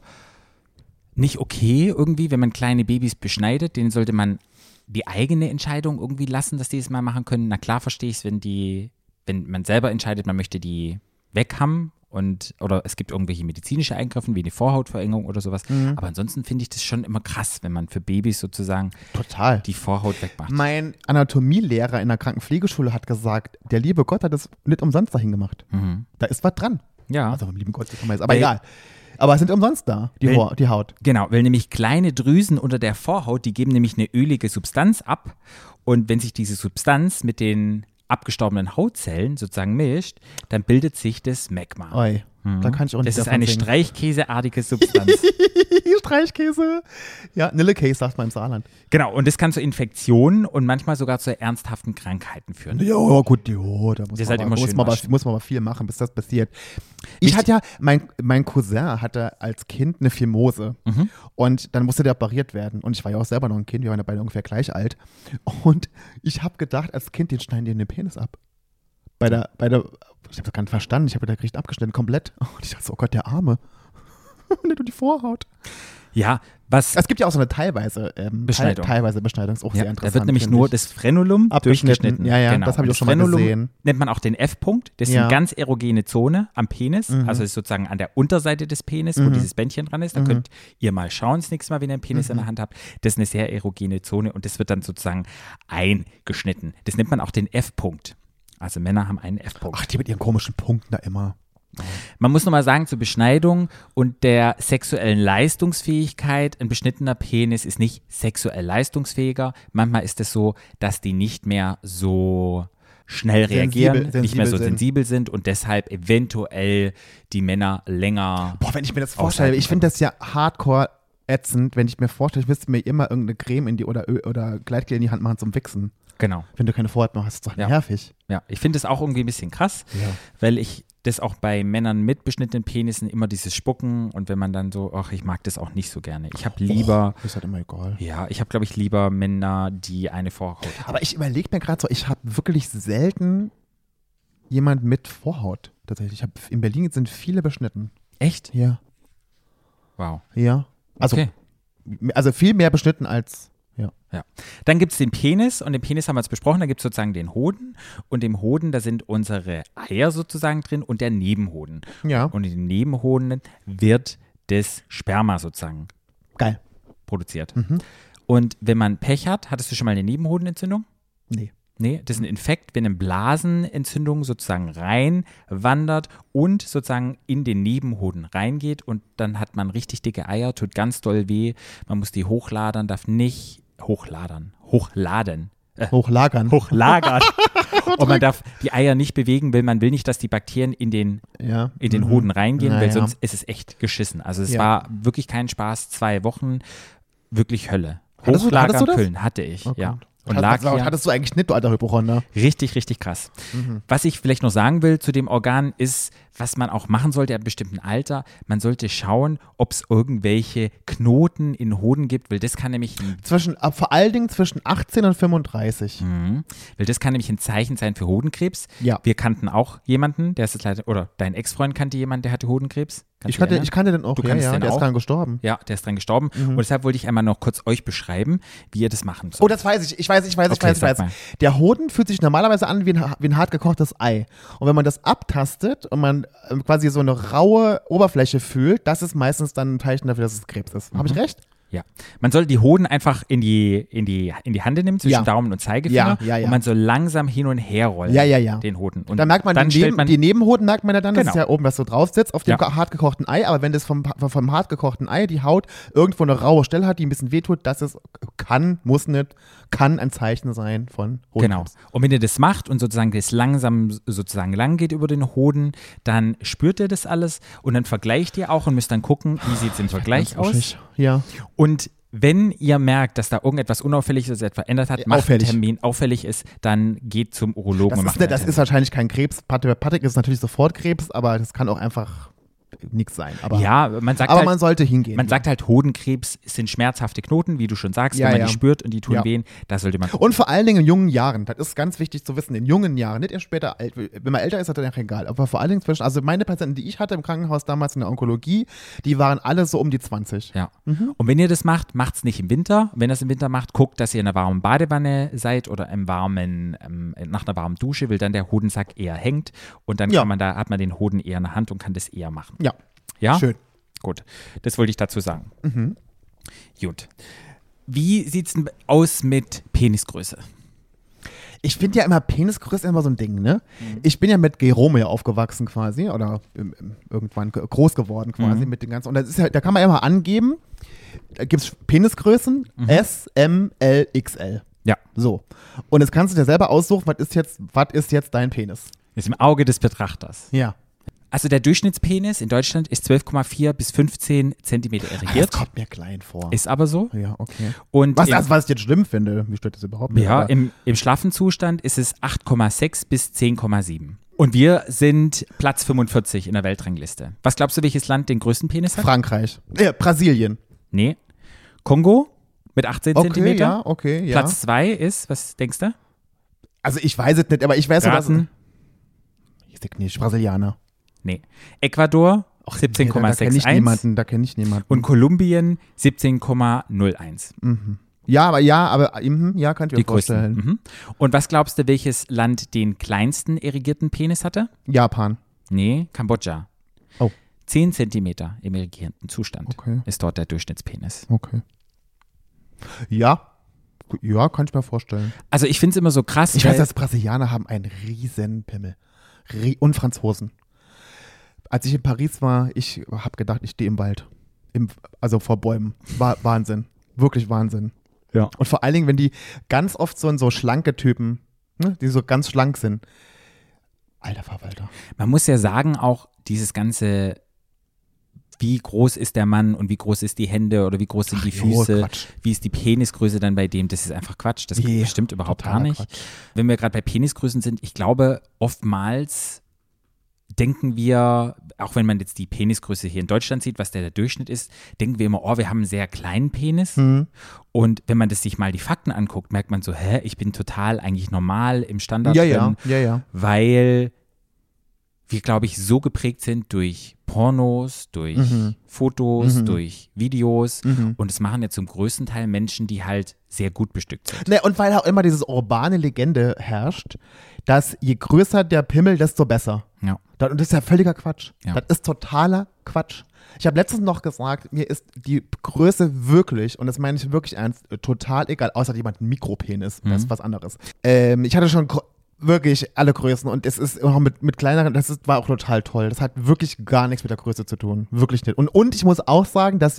nicht okay irgendwie, wenn man kleine Babys beschneidet, denen sollte man die eigene Entscheidung irgendwie lassen, dass die es mal machen können. Na klar verstehe ich es, wenn die, wenn man selber entscheidet, man möchte die weg haben und oder es gibt irgendwelche medizinische Eingriffe wie eine Vorhautverengung oder sowas. Aber ansonsten finde ich das schon immer krass, wenn man für Babys sozusagen Total. die Vorhaut wegmacht. Mein Anatomielehrer in der Krankenpflegeschule hat gesagt, der liebe Gott hat das nicht umsonst dahin gemacht. Mhm. Da ist was dran. Ja. Also vom lieben Gott, das kann man jetzt, aber Weil- egal. Aber es sind umsonst da, die, Weil- Ho- die Haut. Genau, weil nämlich kleine Drüsen unter der Vorhaut, die geben nämlich eine ölige Substanz ab und wenn sich diese Substanz mit den abgestorbenen Hautzellen sozusagen mischt, dann bildet sich das Magma. Oi, da kann ich auch nicht Das ist davon eine singen. streichkäseartige Substanz. Streichkäse. Ja, Nillekäse sagt man im Saarland. Genau, und das kann zu Infektionen und manchmal sogar zu ernsthaften Krankheiten führen. Jo, gut, jo, da muss, Ihr man, seid aber, immer muss, schön man aber, waschen. muss man aber viel machen, bis das passiert. Ich Wichtig- hatte ja, mein, mein Cousin hatte als Kind eine Phimose Mhm. und dann musste der operiert werden. Und ich war ja auch selber noch ein Kind, wir waren ja beide ungefähr gleich alt. Und ich habe gedacht, als Kind, den schneiden die den Penis ab. Bei der, bei der, ich habe das gar nicht verstanden, ich habe der kriegt abgeschnitten, komplett. Und ich dachte so, oh Gott, der Arme. Nicht nur die Vorhaut. Ja, was Es gibt ja auch so eine teilweise ähm, Beschneidung. Teil, teilweise Beschneidung, ist auch sehr ja, interessant. da wird nämlich finde nur ich. das Frenulum Abgeschnitten. durchgeschnitten. Ja, ja, genau. das habe ich Und auch schon mal Frenulum gesehen. nennt man auch den F-Punkt. Das ist Ja. eine ganz erogene Zone am Penis. Mhm. Also ist sozusagen an der Unterseite des Penis, wo Mhm. dieses Bändchen dran ist. Da Mhm. könnt ihr mal schauen, das nächste Mal, wenn ihr einen Penis Mhm. in der Hand habt. Das ist eine sehr erogene Zone und das wird dann sozusagen eingeschnitten. Das nennt man auch den F-Punkt. Also Männer haben einen F-Punkt. Ach, die mit ihren komischen Punkten da immer. Man muss nochmal sagen, zur Beschneidung und der sexuellen Leistungsfähigkeit, ein beschnittener Penis ist nicht sexuell leistungsfähiger. Manchmal ist es so, dass die nicht mehr so schnell reagieren, Sensibel- nicht mehr so sensibel sind. sensibel sind und deshalb eventuell die Männer länger. Boah, wenn ich mir das vorstelle, Aushalten ich finde das ja hardcore ätzend, wenn ich mir vorstelle, ich müsste mir immer irgendeine Creme in die oder Öl oder Gleitgel in die Hand machen zum Wichsen. Genau. Wenn du keine Vorhaut mehr hast, ist doch Ja. nervig. Ja, ich finde es auch irgendwie ein bisschen krass, Ja. weil ich das auch bei Männern mit beschnittenen Penissen immer dieses Spucken und wenn man dann so, ach, ich mag das auch nicht so gerne. Ich habe lieber, Och, ist halt immer egal. ja, ich habe, glaube ich, lieber Männer, die eine Vorhaut haben. Aber ich überlege mir gerade so, ich habe wirklich selten jemand mit Vorhaut tatsächlich. Ich habe in Berlin sind viele beschnitten. Echt? Ja. Wow. Ja. Also, Okay. also viel mehr beschnitten als. Ja. Ja. Dann gibt es den Penis und den Penis haben wir jetzt besprochen, da gibt es sozusagen den Hoden und im Hoden, da sind unsere Eier sozusagen drin und der Nebenhoden. Ja. Und in den Nebenhoden wird das Sperma sozusagen Geil. produziert. Mhm. Und wenn man Pech hat, hattest du schon mal eine Nebenhodenentzündung? Nee. Nee, das ist ein Infekt, wenn eine Blasenentzündung sozusagen reinwandert und sozusagen in den Nebenhoden reingeht und dann hat man richtig dicke Eier, tut ganz doll weh, man muss die hochladern, darf nicht hochladern, hochladen, äh, Hochlagern. hochlagern und man darf die Eier nicht bewegen, weil man will nicht, dass die Bakterien in den, Ja. in den Mhm. Hoden reingehen, Na weil ja. sonst ist es echt geschissen. Also es Ja. war wirklich kein Spaß, zwei Wochen, wirklich Hölle. Hattest du- Hochlagern, hattest du das? Köln hatte ich, Oh ja. Gott. Und Hat- lag das hier. hattest du eigentlich nicht, du alter Hypochonder. Richtig, richtig krass. Mhm. Was ich vielleicht noch sagen will zu dem Organ ist, was man auch machen sollte ab einem bestimmten Alter, man sollte schauen, ob es irgendwelche Knoten in den Hoden gibt, weil das kann nämlich ein, Zwischen, ab- vor allen Dingen zwischen achtzehn und fünfunddreißig. mhm, weil das kann nämlich ein Zeichen sein für Hodenkrebs. Ja. Wir kannten auch jemanden, der ist jetzt leider, oder dein Ex-Freund kannte jemanden, der hatte Hodenkrebs. Kannst Ich du kannte, erinnern? ich kannte den auch, Du ja, kanntest ja, den der auch? ist dran gestorben. Ja, der ist dran gestorben. Mhm. Und deshalb wollte ich einmal noch kurz euch beschreiben, wie ihr das machen sollt. Oh, das weiß ich. Ich weiß, ich weiß, ich Okay, weiß, ich sag weiß. mal. Der Hoden fühlt sich normalerweise an wie ein, wie ein hart gekochtes Ei. Und wenn man das abtastet und man ähm, quasi so eine raue Oberfläche fühlt, das ist meistens dann ein Zeichen dafür, dass es Krebs ist. Habe ich Mhm. recht? Ja, man soll die Hoden einfach in die, in die, in die Hand nehmen, zwischen Ja. Daumen und Zeigefinger Ja, ja, ja. und man soll langsam hin und her rollen, Ja, ja, ja. den Hoden. Und Da merkt man, dann die, stellt Neben, man die Nebenhoden merkt man ja dann, das Genau. ist ja oben, was so drauf sitzt, auf dem Ja. ge- hart gekochten Ei. Aber wenn das vom, vom hart gekochten Ei die Haut irgendwo eine raue Stelle hat, die ein bisschen wehtut, das ist, kann, muss nicht, kann ein Zeichen sein von Genau. Hodenkrebs. Und wenn ihr das macht und sozusagen das langsam sozusagen lang geht über den Hoden, dann spürt ihr das alles und dann vergleicht ihr auch und müsst dann gucken, wie sieht es im Vergleich aus. Uschig. Ja. Und wenn ihr merkt, dass da irgendetwas unauffällig ist, etwas verändert hat, Äh, macht auffällig. einen Termin auffällig ist, dann geht zum Urologen Das, und ist, macht ne- einen das Termin. ist wahrscheinlich kein Krebs. Patrick Patrick ist natürlich sofort Krebs, aber das kann auch einfach nichts sein. Aber, Ja, man sagt aber halt, man sollte hingehen. Man sagt halt, Hodenkrebs sind schmerzhafte Knoten, wie du schon sagst, Ja, wenn man ja. die spürt und die tun Ja. weh, da sollte man gucken. Und vor allen Dingen in jungen Jahren, das ist ganz wichtig zu wissen, in jungen Jahren, nicht erst später alt. Wenn man älter ist, hat das ja egal. Aber vor allen Dingen zwischen, also meine Patienten, die ich hatte im Krankenhaus damals in der Onkologie, die waren alle so um die zwanzig. Ja. Und wenn ihr das macht, macht es nicht im Winter. Wenn ihr es im Winter macht, guckt, dass ihr in einer warmen Badewanne seid oder im warmen, ähm, nach einer warmen Dusche, weil dann der Hodensack eher hängt und dann Ja. kann man da, hat man den Hoden eher in der Hand und kann das eher machen. Ja, Ja? schön. Gut, das wollte ich dazu sagen. Mhm. Gut. Wie sieht es denn aus mit Penisgröße? Ich finde ja immer, Penisgröße ist immer so ein Ding, ne? Ich bin ja mit Gerome ja aufgewachsen quasi oder ähm, ähm, irgendwann ge- groß geworden quasi Mhm. mit den ganzen. Und das ist ja, da kann man ja mal angeben, da gibt es Penisgrößen Mhm. S, M, L, X L. Ja. So. Und jetzt kannst du dir selber aussuchen, was ist jetzt, was ist jetzt dein Penis? Ist im Auge des Betrachters. Ja. Also der Durchschnittspenis in Deutschland ist zwölf Komma vier bis fünfzehn Zentimeter Das erigiert. kommt mir klein vor. Ist aber so. ja, okay. Und Was, im, das, was ich jetzt schlimm finde, wie stört das überhaupt nicht? ja, aber- im, im schlaffen Zustand ist es acht Komma sechs bis zehn Komma sieben. Und wir sind Platz fünfundvierzig in der Weltrangliste. Was glaubst du, welches Land den größten Penis hat? Frankreich. Ja, Brasilien. Nee. Kongo mit achtzehn Okay, Zentimeter. ja, okay, ja. Platz zwei ist, was denkst du? Also ich weiß es nicht, aber ich weiß so, dass... Raten? Ich sag nicht, Brasilianer. Nee. Ecuador siebzehn Komma Da kenne ich sechs eins niemanden, da kenne ich niemanden. und Kolumbien siebzehn Komma null eins. Mhm. Ja, aber ja, aber mhm, ja, kann ich mir Die größten. vorstellen. Mhm. Und was glaubst du, welches Land den kleinsten erigierten Penis hatte? Japan. Nee, Kambodscha. Oh. zehn Zentimeter im erigierten Zustand Okay. ist dort der Durchschnittspenis. Okay. Ja. Ja, kann ich mir vorstellen. Also ich finde es immer so krass. Ich weil- weiß, dass Brasilianer haben einen riesen Pimmel. Rie und Franzosen. Als ich in Paris war, ich habe gedacht, ich stehe im Wald. Im, also vor Bäumen. War Wahnsinn. Wirklich Wahnsinn. Ja. Und vor allen Dingen, wenn die ganz oft so, so schlanke Typen, ne, die so ganz schlank sind. Alter Verwalter. Man muss ja sagen, auch dieses ganze wie groß ist der Mann und wie groß ist die Hände oder wie groß sind die Ach, jo, Füße, Quatsch. wie ist die Penisgröße dann bei dem, das ist einfach Quatsch, das Nee, stimmt überhaupt gar totaler nicht. Quatsch. Wenn wir gerade bei Penisgrößen sind, ich glaube, oftmals denken wir, auch wenn man jetzt die Penisgröße hier in Deutschland sieht, was der, der Durchschnitt ist, denken wir immer, oh, wir haben einen sehr kleinen Penis. Mhm. Und wenn man das sich mal die Fakten anguckt, merkt man so, hä, ich bin total eigentlich normal im Standard Ja, drin, ja, ja, ja. weil wir, glaube ich, so geprägt sind durch Pornos, durch Mhm. Fotos, Mhm. durch Videos. Mhm. Und es machen ja zum größten Teil Menschen, die halt sehr gut bestückt sind. Ne, und weil auch immer diese urbane Legende herrscht, dass je größer der Pimmel, desto besser. Ja. Das, und das ist ja völliger Quatsch. Ja. Das ist totaler Quatsch. Ich habe letztens noch gesagt, mir ist die Größe wirklich, und das meine ich wirklich ernst, total egal, außer jemand ein Mikropenis, das ist was anderes. Ähm, ich hatte schon gro- wirklich alle Größen und es ist auch mit, mit kleineren, das ist, war auch total toll. Das hat wirklich gar nichts mit der Größe zu tun. Wirklich nicht. Und, und ich muss auch sagen, dass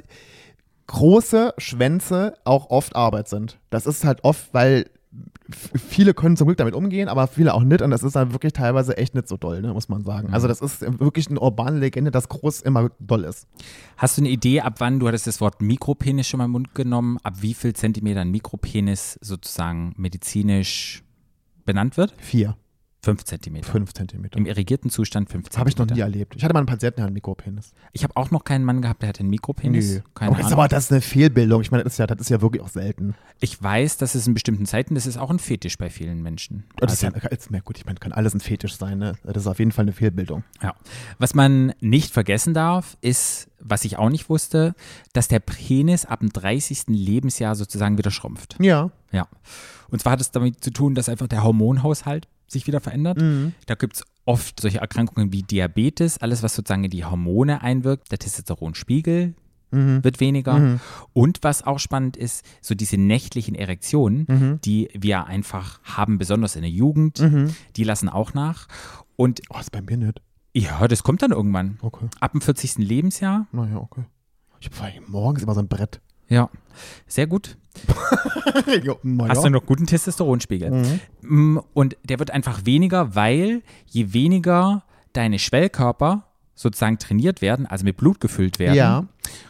große Schwänze auch oft Arbeit sind. Das ist halt oft, weil f- viele können zum Glück damit umgehen, aber viele auch nicht und das ist halt wirklich teilweise echt nicht so doll, ne, muss man sagen. Also das ist wirklich eine urbane Legende, dass groß immer doll ist. Hast du eine Idee, ab wann, du hattest das Wort Mikropenis schon mal im Mund genommen, ab wie viel Zentimeter ein Mikropenis sozusagen medizinisch benannt wird? Vier, Fünf Zentimeter. fünf Zentimeter. Im irrigierten Zustand fünf Zentimeter. Habe ich noch nie erlebt. Ich hatte mal einen Patienten, der hat einen Mikropenis. Ich habe auch noch keinen Mann gehabt, der hatte einen Mikropenis. Keine aber, das ist Ahnung. aber das ist eine Fehlbildung. Ich meine, das ist ja, das ist ja wirklich auch selten. Ich weiß, dass es in bestimmten Zeiten, das ist auch ein Fetisch bei vielen Menschen. Das ist ja, Also, ist, na gut, ich meine, kann alles ein Fetisch sein. Ne? Das ist auf jeden Fall eine Fehlbildung. ja. Was man nicht vergessen darf, ist, was ich auch nicht wusste, dass der Penis ab dem dreißigsten Lebensjahr sozusagen wieder schrumpft. Ja. Ja. Und zwar hat es damit zu tun, dass einfach der Hormonhaushalt sich wieder verändert. Mhm. Da gibt es oft solche Erkrankungen wie Diabetes, alles, was sozusagen in die Hormone einwirkt. Der Testosteronspiegel Mhm. wird weniger. Mhm. Und was auch spannend ist, so diese nächtlichen Erektionen, Mhm. die wir einfach haben, besonders in der Jugend, Mhm. die lassen auch nach. Und Oh, ist bei mir nicht. ja, das kommt dann irgendwann. Okay. Ab dem vierzigsten Lebensjahr. Naja, okay. Ich habe vor allem morgens immer so ein Brett. Ja, sehr gut. jo, na Hast ja. du noch guten Testosteronspiegel. Mhm. Mm, Und der wird einfach weniger, weil je weniger deine Schwellkörper sozusagen trainiert werden, also mit Blut gefüllt werden, Ja.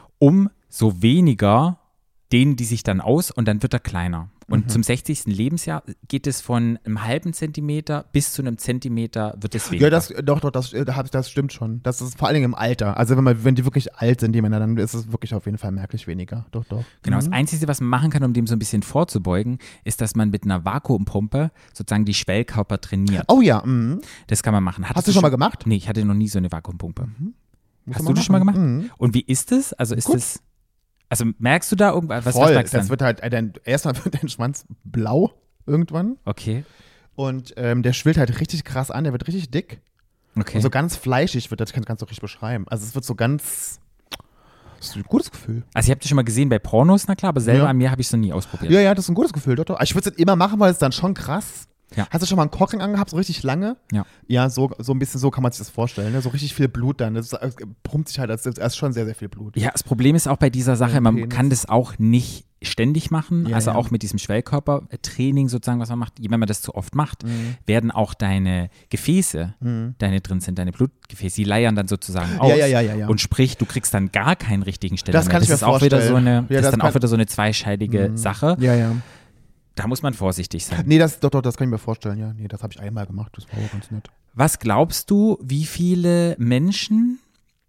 umso weniger dehnen die sich dann aus und dann wird er kleiner. Und Mhm. zum sechzigsten Lebensjahr geht es von einem halben Zentimeter bis zu einem Zentimeter wird es weniger. Ja, das, doch, doch, das, das, das stimmt schon. Das ist vor allen Dingen im Alter. Also wenn, man, wenn die wirklich alt sind, die Männer, dann ist es wirklich auf jeden Fall merklich weniger. Doch, doch. Genau, das Mhm. Einzige, was man machen kann, um dem so ein bisschen vorzubeugen, ist, dass man mit einer Vakuumpumpe sozusagen die Schwellkörper trainiert. Oh ja, mhm. Das kann man machen. Hattest Hast du schon mal gemacht? Nee, ich hatte noch nie so eine Vakuumpumpe. Muss Hast man du das schon mal gemacht? Mhm. Und wie ist es? Also ist Gut. es, also merkst du da irgendwas? Was, was Voll, merkst du das dann? wird halt, äh, dein, erstmal wird dein Schwanz blau irgendwann Okay, und ähm, der schwillt halt richtig krass an, der wird richtig dick okay. und so ganz fleischig wird, das kann kannst du richtig beschreiben. Also es wird so ganz, das ist ein gutes Gefühl. Also ich habe das schon mal gesehen bei Pornos, na klar, aber selber Ja. an mir habe ich es noch nie ausprobiert. Ja, ja, das ist ein gutes Gefühl, doch, doch. Ich würde es nicht immer machen, weil es dann schon krass. Ja. Hast du schon mal einen Cockring angehabt, so richtig lange? Ja. Ja, so, so ein bisschen so kann man sich das vorstellen, ne? So richtig viel Blut dann. Das ist, pumpt sich halt, das ist schon sehr, sehr viel Blut. Ja, das Problem ist auch bei dieser Sache, Ja, man Penis. kann das auch nicht ständig machen, Ja, also ja. auch mit diesem Schwellkörpertraining sozusagen, was man macht. Wenn man das zu oft macht, Mhm. werden auch deine Gefäße, Mhm. deine drin sind, deine Blutgefäße, die leiern dann sozusagen aus. Ja, ja, ja, ja, ja. Und sprich, du kriegst dann gar keinen richtigen Steller Das mehr. kann ich das mir ist auch wieder so vorstellen. eine, Ja, das ist das dann kann- auch wieder so eine zweischeidige Mhm. Sache. Ja, ja. Da muss man vorsichtig sein. Nee, das, doch, doch, das kann ich mir vorstellen, ja. Nee, das habe ich einmal gemacht, das war auch ganz nett. Was glaubst du, wie viele Menschen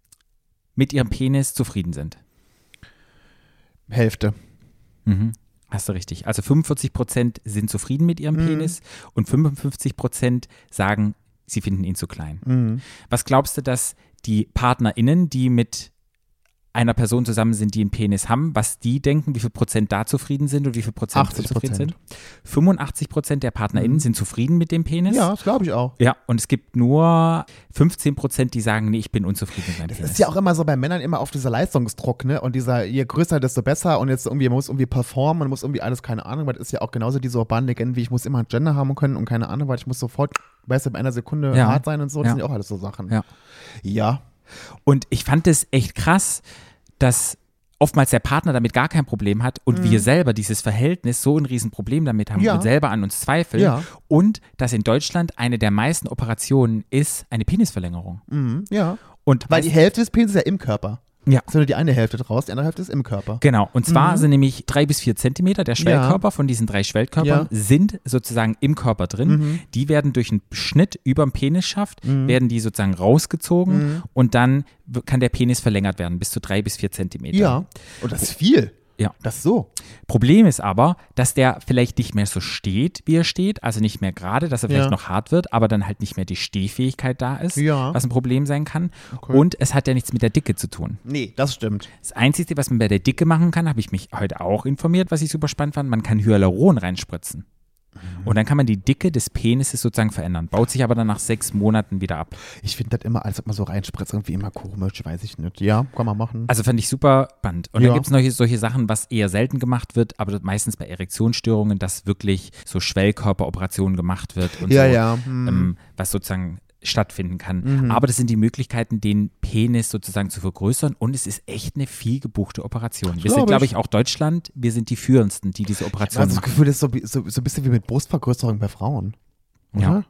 mit ihrem Penis zufrieden sind? Hälfte. Mhm. Hast du richtig. Also fünfundvierzig Prozent sind zufrieden mit ihrem Mhm. Penis und fünfundfünfzig Prozent sagen, sie finden ihn zu klein. Mhm. Was glaubst du, dass die PartnerInnen, die mit einer Person zusammen sind, die einen Penis haben, was die denken, wie viel Prozent da zufrieden sind und wie viel Prozent achtzig zufrieden Prozent. sind? fünfundachtzig Prozent der PartnerInnen Mhm. sind zufrieden mit dem Penis. Ja, das glaube ich auch. Ja, und es gibt nur fünfzehn Prozent, die sagen, nee, ich bin unzufrieden mit meinem Das Penis. ist ja auch immer so bei Männern immer auf dieser Leistungsdruck, ne? Und dieser, je größer, desto besser und jetzt irgendwie, man muss irgendwie performen, man muss irgendwie alles, keine Ahnung, weil das ist ja auch genauso diese urbanen Legenden, wie ich muss immer ein Gender haben können und keine Ahnung, weil ich muss sofort, weißt du, in einer Sekunde Ja. hart sein und so, das Ja. sind ja auch alles so Sachen. Ja. Ja. Und ich fand es echt krass, dass oftmals der Partner damit gar kein Problem hat und wir selber dieses Verhältnis so ein Riesenproblem damit haben Mhm. Ja. und selber an uns zweifeln. Ja. Und dass in Deutschland eine der meisten Operationen ist eine Penisverlängerung. Mhm. Ja. Und Weil die Hälfte des Penis ist ja im Körper. Ja. Ist nur die eine Hälfte draus, die andere Hälfte ist im Körper. Genau, und zwar Mhm. sind nämlich drei bis vier Zentimeter der Schwellkörper von diesen drei Schwellkörpern Ja. sind sozusagen im Körper drin. Mhm. Die werden durch einen Schnitt über dem Penisschaft, Mhm. werden die sozusagen rausgezogen Mhm. und dann w- kann der Penis verlängert werden bis zu drei bis vier Zentimeter. Ja. Und das ist viel. Ja. Das ist so. Problem ist aber, dass der vielleicht nicht mehr so steht, wie er steht, also nicht mehr gerade, dass er vielleicht Ja. noch hart wird, aber dann halt nicht mehr die Stehfähigkeit da ist, Ja. was ein Problem sein kann. Okay. Und es hat ja nichts mit der Dicke zu tun. Nee, das stimmt. Das Einzige, was man bei der Dicke machen kann, habe ich mich heute auch informiert, was ich super spannend fand, man kann Hyaluron reinspritzen. Und dann kann man die Dicke des Penises sozusagen verändern, baut sich aber dann nach sechs Monaten wieder ab. Ich finde das immer, als ob man so reinspritzt, irgendwie immer komisch, weiß ich nicht. Ja, kann man machen. Also fand ich super spannend. Und Ja. dann gibt es solche, solche Sachen, was eher selten gemacht wird, aber meistens bei Erektionsstörungen, dass wirklich so Schwellkörperoperationen gemacht wird und ja, so, ja. Hm. ähm, was sozusagen stattfinden kann. Mhm. Aber das sind die Möglichkeiten, den Penis sozusagen zu vergrößern und es ist echt eine viel gebuchte Operation. Wir glaub sind, glaube ich. ich, auch Deutschland, wir sind die Führendsten, die diese Ich Operation habe das machen. Gefühl, das ist so, wie- so, so ein bisschen wie mit Brustvergrößerung bei Frauen. Oder? Ja.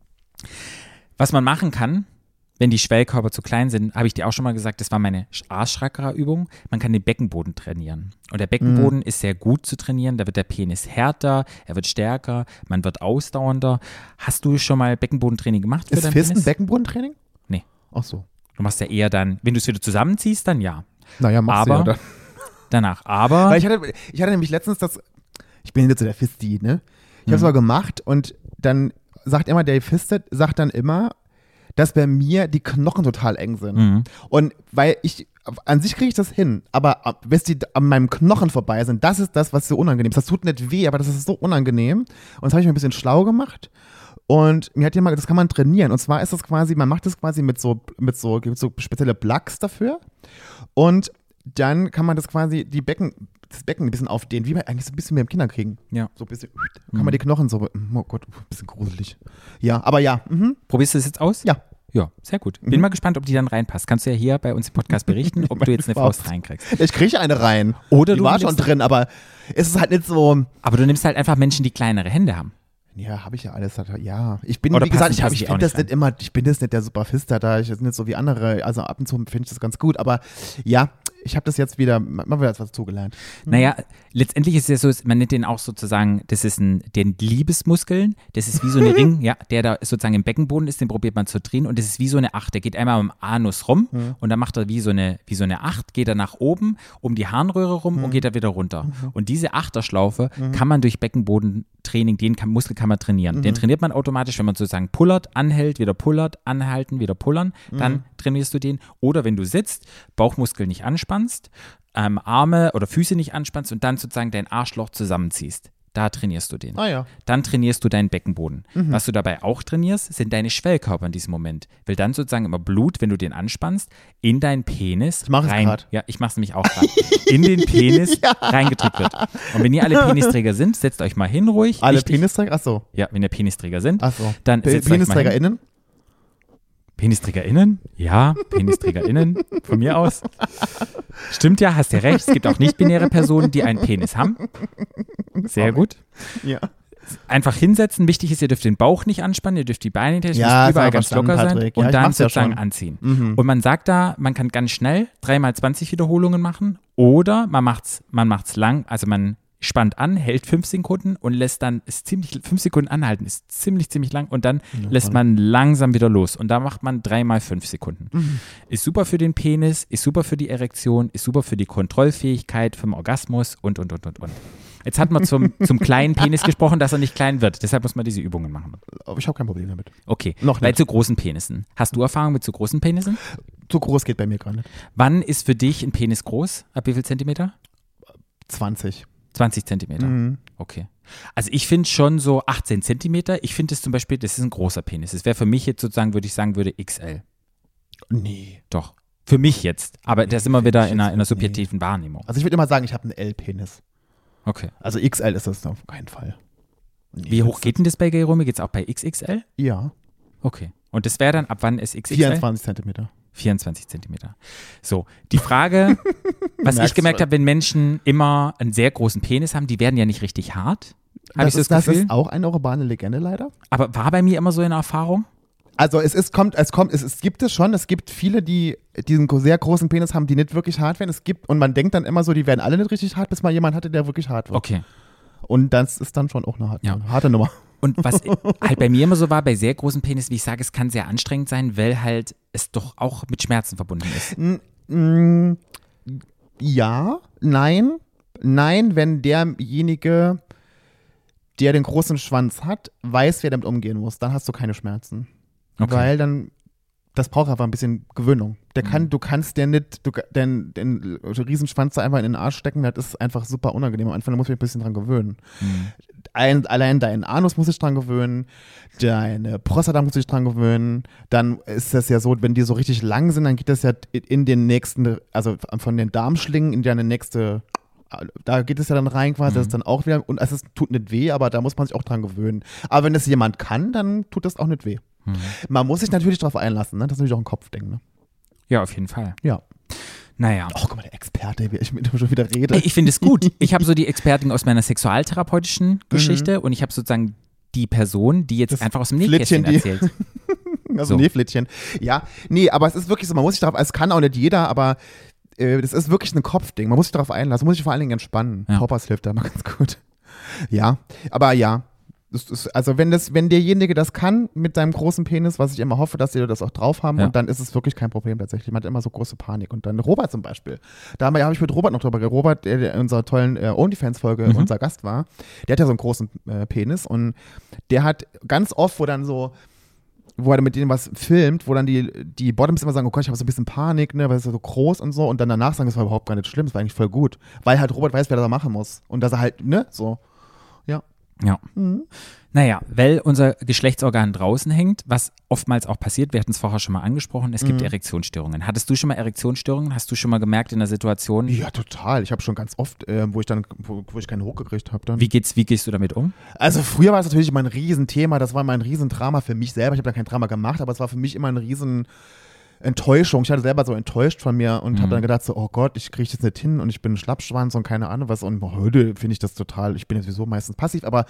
Was man machen kann, wenn die Schwellkörper zu klein sind, habe ich dir auch schon mal gesagt, das war meine Arschchakra-Übung. Man kann den Beckenboden trainieren. Und der Beckenboden Mhm. ist sehr gut zu trainieren. Da wird der Penis härter, er wird stärker, man wird ausdauernder. Hast du schon mal Beckenbodentraining gemacht für Ist deinen Fisten Penis? Beckenbodentraining? Nee. Ach so. Du machst ja eher dann, wenn du es wieder zusammenziehst, dann ja. Naja, machst du Aber- ja dann. Danach. Aber, Weil ich hatte, ich hatte nämlich letztens das, ich bin jetzt so der Fisti, ne? Ich habe es Mhm. mal gemacht und dann sagt immer, der Fistet sagt dann immer, dass bei mir die Knochen total eng sind. Mhm. Und weil ich, an sich kriege ich das hin, aber ab- bis die an meinem Knochen vorbei sind, das ist das, was so unangenehm ist. Das tut nicht weh, aber das ist so unangenehm. Und das habe ich mir ein bisschen schlau gemacht. Und mir hat jemand gesagt, das kann man trainieren. Und zwar ist das quasi, man macht das quasi mit so, mit so, gibt so spezielle Plugs dafür. Und dann kann man das quasi, die Becken, das Becken ein bisschen aufdehnen, wie bei, eigentlich so ein bisschen wie beim Kinderkriegen. Ja. So ein bisschen, kann man die Knochen so, oh Gott, ein bisschen gruselig. Ja, aber ja, mhm. probierst du das jetzt aus? Ja. Ja, sehr gut. Bin Mhm. mal gespannt, ob die dann reinpasst. Kannst du ja hier bei uns im Podcast berichten, ob du jetzt eine Faust. Faust reinkriegst. Ich kriege eine rein. Oder die du war nimmst- schon drin, aber es ist halt nicht so. Aber du nimmst halt einfach Menschen, die kleinere Hände haben. Ja, habe ich ja alles. Ja, ich bin, Oder wie gesagt, passen- ich, hab- passen ich die auch finde das nicht nicht immer, ich bin das nicht der Superfister da, ich bin nicht so wie andere, also ab und zu finde ich das ganz gut, aber ja, ich habe das jetzt wieder, mal wieder was zugelernt. Naja, letztendlich ist es ja so, man nennt den auch sozusagen, das ist ein, den Liebesmuskeln, das ist wie so eine Ring, ja, der da sozusagen im Beckenboden ist, den probiert man zu drehen und das ist wie so eine Acht, der geht einmal am Anus rum Mhm. und dann macht er wie so eine, wie so eine Acht, geht er nach oben, um die Harnröhre rum Mhm. und geht er wieder runter. Und diese Achterschlaufe kann man durch Beckenbodentraining, den kann, Muskel kann man trainieren. Mhm. Den trainiert man automatisch, wenn man sozusagen pullert, anhält, wieder pullert, anhalten, wieder pullern, dann Mhm. trainierst du den. Oder wenn du sitzt, Bauchmuskel nicht anspannst, ähm, Arme oder Füße nicht anspannst und dann sozusagen dein Arschloch zusammenziehst. Da trainierst du den. Ah ja. Dann trainierst du deinen Beckenboden. Mhm. Was du dabei auch trainierst, sind deine Schwellkörper in diesem Moment. Weil dann sozusagen immer Blut, wenn du den anspannst, in deinen Penis Ich mach es rein. grad. Ja, ich mach's nämlich auch gerade. In den Penis reingedrückt wird. Und wenn ihr alle Penisträger sind, setzt euch mal hin ruhig. Alle Wichtig- Penisträger, achso, Ja, wenn ihr Penisträger sind, achso. dann Pe setzt euch mal hin. PenisträgerInnen? PenisträgerInnen? Ja, PenisträgerInnen, von mir aus. Stimmt ja, hast ja recht. Es gibt auch nicht-binäre Personen, die einen Penis haben. Sehr gut. Ja. Einfach hinsetzen. Wichtig ist, ihr dürft den Bauch nicht anspannen, ihr dürft die Beine nicht, ihr müsst Ja, ist überall aber ganz verstanden, locker sein Patrick. und Ja, ich dann mach's ja sozusagen schon. anziehen. Mhm. Und man sagt da, man kann ganz schnell dreimal zwanzig Wiederholungen machen oder man macht's, man macht's lang, also man spannt an, hält fünf Sekunden und lässt dann, ist ziemlich, fünf Sekunden anhalten, ist ziemlich, ziemlich lang und dann Ja, lässt voll. man langsam wieder los und da macht man dreimal fünf Sekunden. Mhm. Ist super für den Penis, ist super für die Erektion, ist super für die Kontrollfähigkeit, für den Orgasmus und, und, und, und, und. Jetzt hat man zum, zum kleinen Penis gesprochen, dass er nicht klein wird. Deshalb muss man diese Übungen machen. Aber ich habe kein Problem damit. Okay, Noch bei nicht. zu großen Penissen. Hast du Erfahrung mit zu großen Penissen? Zu groß geht bei mir gar nicht. Wann ist für dich ein Penis groß? Ab wie viel Zentimeter? zwanzig. zwanzig Zentimeter. Mhm. Okay. Also ich finde schon so achtzehn Zentimeter. Ich finde es zum Beispiel, das ist ein großer Penis. Das wäre für mich jetzt sozusagen, würde ich sagen, würde X L. Nee. Doch. Für mich jetzt. Aber das ist immer wieder in einer, in einer Nee. subjektiven Wahrnehmung. Also ich würde immer sagen, ich habe einen L-Penis. Okay. Also X L ist das auf keinen Fall. Nee, Wie hoch das- geht denn das bei Gay Rome? Geht es auch bei X X L? Ja. Okay. Und das wäre dann, ab wann ist X X L? vierundzwanzig Zentimeter. vierundzwanzig Zentimeter. So, die Frage, was ich Merkst gemerkt du. habe, wenn Menschen immer einen sehr großen Penis haben, die werden ja nicht richtig hart. Habe ich Das, so das ist, das Gefühl. ist auch eine urbane Legende leider. Aber war bei mir immer so eine Erfahrung? Also es ist, kommt, es kommt, es, es gibt es schon, es gibt viele, die diesen sehr großen Penis haben, die nicht wirklich hart werden. Es gibt, und man denkt dann immer so, die werden alle nicht richtig hart, bis mal jemand hatte, der wirklich hart wird. Okay. Und das ist dann schon auch eine harte, Ja. eine harte Nummer. Und was halt bei mir immer so war, bei sehr großen Penis, wie ich sage, es kann sehr anstrengend sein, weil halt es doch auch mit Schmerzen verbunden ist. N- n- Ja, nein, nein, wenn derjenige, der den großen Schwanz hat, weiß, wer damit umgehen muss, dann hast du keine Schmerzen. Okay. Weil dann, das braucht einfach ein bisschen Gewöhnung. Der kann, Mhm. du kannst dir nicht, du, den, den Riesenschwanz da einfach in den Arsch stecken, das ist einfach super unangenehm. Am Anfang muss ich mich ein bisschen dran gewöhnen. Mhm. Ein, allein dein Anus muss sich dran gewöhnen, deine Prostata muss sich dran gewöhnen. Dann ist das ja so, wenn die so richtig lang sind, dann geht das ja in den nächsten, also von den Darmschlingen in deine nächste, da geht es ja dann rein quasi, Mhm. das ist dann auch wieder, und es ist, tut nicht weh, aber da muss man sich auch dran gewöhnen. Aber wenn das jemand kann, dann tut das auch nicht weh. Mhm. Man muss sich natürlich darauf einlassen, ne? Das ist natürlich auch ein Kopfding. Ne? Ja, auf jeden Fall. Ja. Naja. Oh, guck mal, der Experte, wie ich mit ihm schon wieder rede. Ey, ich finde es gut. Ich habe so die Expertin aus meiner sexualtherapeutischen Geschichte und ich habe sozusagen die Person, die jetzt Das einfach aus dem Nähkästchen Flittchen, die- erzählt. Also So. Nähflittchen. Ja, nee, aber es ist wirklich so, man muss sich darauf, es kann auch nicht jeder, aber äh, das ist wirklich ein Kopfding. Man muss sich darauf einlassen, man muss sich vor allen Dingen entspannen. Ja. Poppers hilft da mal ganz gut. Ja, aber ja. Das ist, also wenn das, wenn derjenige das kann mit seinem großen Penis, was ich immer hoffe, dass die das auch drauf haben, Ja. und dann ist es wirklich kein Problem tatsächlich. Man hat immer so große Panik. Und dann Robert zum Beispiel. Da habe hab ich mit Robert noch drüber geredet. Robert, der, der in unserer tollen äh, OnlyFans-Folge Mhm. unser Gast war, der hat ja so einen großen äh, Penis und der hat ganz oft, wo dann so wo er mit denen was filmt, wo dann die, die Bottoms immer sagen, oh Gott, ich habe so ein bisschen Panik, ne, weil es ist so groß und so, und dann danach sagen, es war überhaupt gar nicht schlimm, es war eigentlich voll gut, weil halt Robert weiß, wer das machen muss und dass er halt, ne, so, ja. Ja. Mhm. Naja, weil unser Geschlechtsorgan draußen hängt, was oftmals auch passiert, wir hatten es vorher schon mal angesprochen, es gibt Mhm. Erektionsstörungen. Hattest du schon mal Erektionsstörungen? Hast du schon mal gemerkt in der Situation? Ja, total. Ich habe schon ganz oft, äh, wo ich dann, wo, wo ich keinen hochgekriegt habe dann. Wie geht's, wie gehst du damit um? Also früher war es natürlich immer ein Riesenthema, das war mal ein Riesendrama für mich selber. Ich habe da kein Drama gemacht, aber es war für mich immer ein riesen Enttäuschung. Ich hatte selber so enttäuscht von mir und Mhm. habe dann gedacht so, oh Gott, ich kriege das nicht hin und ich bin ein Schlappschwanz und keine Ahnung was, und heute finde ich das total, ich bin ja sowieso meistens passiv, aber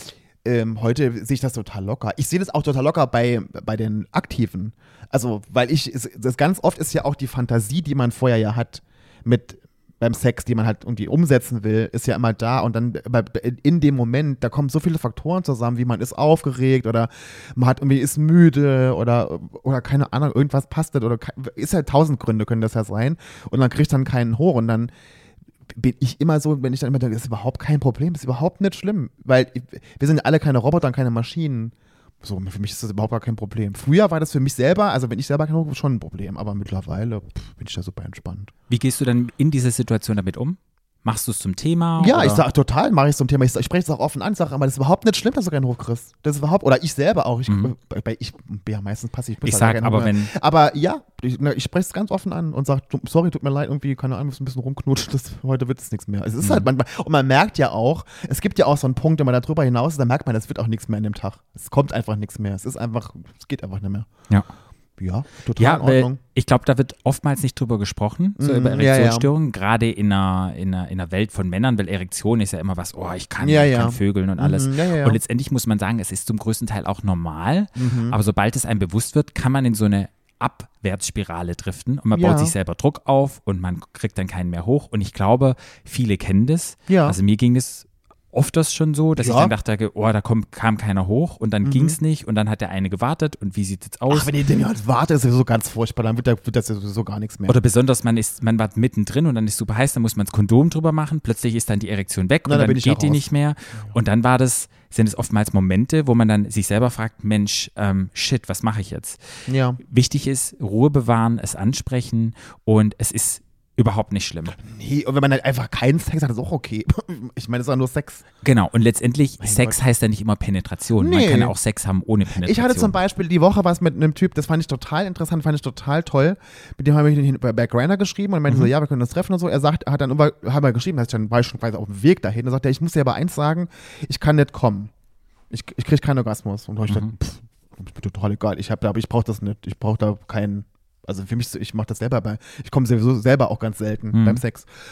ähm, heute sehe ich das total locker. Ich sehe das auch total locker bei, bei den Aktiven. Also, weil ich, es- das ganz oft ist ja auch die Fantasie, die man vorher ja hat mit beim Sex, die man halt irgendwie umsetzen will, ist ja immer da, und dann bei- in dem Moment, da kommen so viele Faktoren zusammen, wie man ist aufgeregt oder man hat irgendwie ist müde oder, oder keine Ahnung, irgendwas passt nicht oder ke- ist halt tausend Gründe können das ja sein, und dann kriegt dann keinen hoch, und dann bin ich immer so, wenn ich dann immer denke, das ist überhaupt kein Problem, das ist überhaupt nicht schlimm, weil wir sind ja alle keine Roboter und keine Maschinen. So, für mich ist das überhaupt gar kein Problem. Früher war das für mich selber, also wenn ich selber kein schon ein Problem, aber mittlerweile pff, bin ich da super entspannt. Wie gehst du dann in dieser Situation damit um? Machst du es zum Thema? Ja, oder? ich sag total, mache ich zum Thema. Ich, ich spreche es auch offen an, sage, aber das ist überhaupt nicht schlimm, dass du keinen hochkriegst. Das ist überhaupt, oder ich selber auch. Ich, Mhm. bei, ich bin ja meistens passiv. Ich halt sag keinen aber, Hunger. wenn, Aber ja, ich, ne, ich spreche es ganz offen an und sage, sorry, tut mir leid, irgendwie, keine Ahnung, muss ein bisschen rumknutschen, das, heute wird es nichts mehr. Es ist Mhm. halt manchmal, und man merkt ja auch, es gibt ja auch so einen Punkt, wenn man da drüber hinaus ist, da merkt man, es wird auch nichts mehr an dem Tag. Es kommt einfach nichts mehr. Es ist einfach, es geht einfach nicht mehr. Ja. Ja, total Ja, in Ordnung. weil ich glaube, da wird oftmals nicht drüber gesprochen, so Mhm, über ja, ja. Erektionsstörungen, gerade in einer, in, einer, in einer Welt von Männern, weil Erektion ist ja immer was, oh, ich kann, Ja, ich ja. kann vögeln und alles. Mhm, ja, ja, ja. Und letztendlich muss man sagen, es ist zum größten Teil auch normal, Mhm. aber sobald es einem bewusst wird, kann man in so eine Abwärtsspirale driften und man Ja. baut sich selber Druck auf und man kriegt dann keinen mehr hoch. Und ich glaube, viele kennen das. Ja. Also mir ging es oft das schon so, dass Ja. ich dann dachte, oh, da kommt, kam keiner hoch und dann Mhm. ging es nicht und dann hat der eine gewartet und wie sieht es jetzt aus? Ach, wenn ihr den jemand wartet, ist sowieso ganz furchtbar, dann wird, da, wird das ja sowieso gar nichts mehr. Oder besonders, man ist, man war mittendrin und dann ist super heiß, dann muss man das Kondom drüber machen, plötzlich ist dann die Erektion weg Na, und da dann bin ich ja geht die raus. nicht mehr. Und dann war das, sind es oftmals Momente, wo man dann sich selber fragt, Mensch, ähm, shit, was mache ich jetzt? ja. Wichtig ist, Ruhe bewahren, es ansprechen und es ist überhaupt nicht schlimm. Nee, und wenn man halt einfach keinen Sex hat, ist auch okay. Ich meine, es ist auch nur Sex. Genau, und letztendlich, Mein Sex Gott. heißt ja nicht immer Penetration. Man Nee. kann ja auch Sex haben ohne Penetration. Ich hatte zum Beispiel die Woche was mit einem Typ, das fand ich total interessant, fand ich total toll. Mit dem habe ich hin- bei, bei Grindr geschrieben und meinte Mhm. so, ja, wir können uns treffen und so. Er sagt, er hat dann über, haben wir geschrieben, das heißt, dann war ich schon quasi auf dem Weg dahin. Er sagt, ich muss dir aber eins sagen, ich kann nicht kommen. Ich, ich kriege keinen Orgasmus. Und da habe ich Mhm. gedacht, pff, ist mir total egal. Ich habe, aber ich brauche das nicht. Ich brauche da keinen. Also für mich, so- ich mache das selber bei, ich komme sowieso selber auch ganz selten Mhm. beim Sex.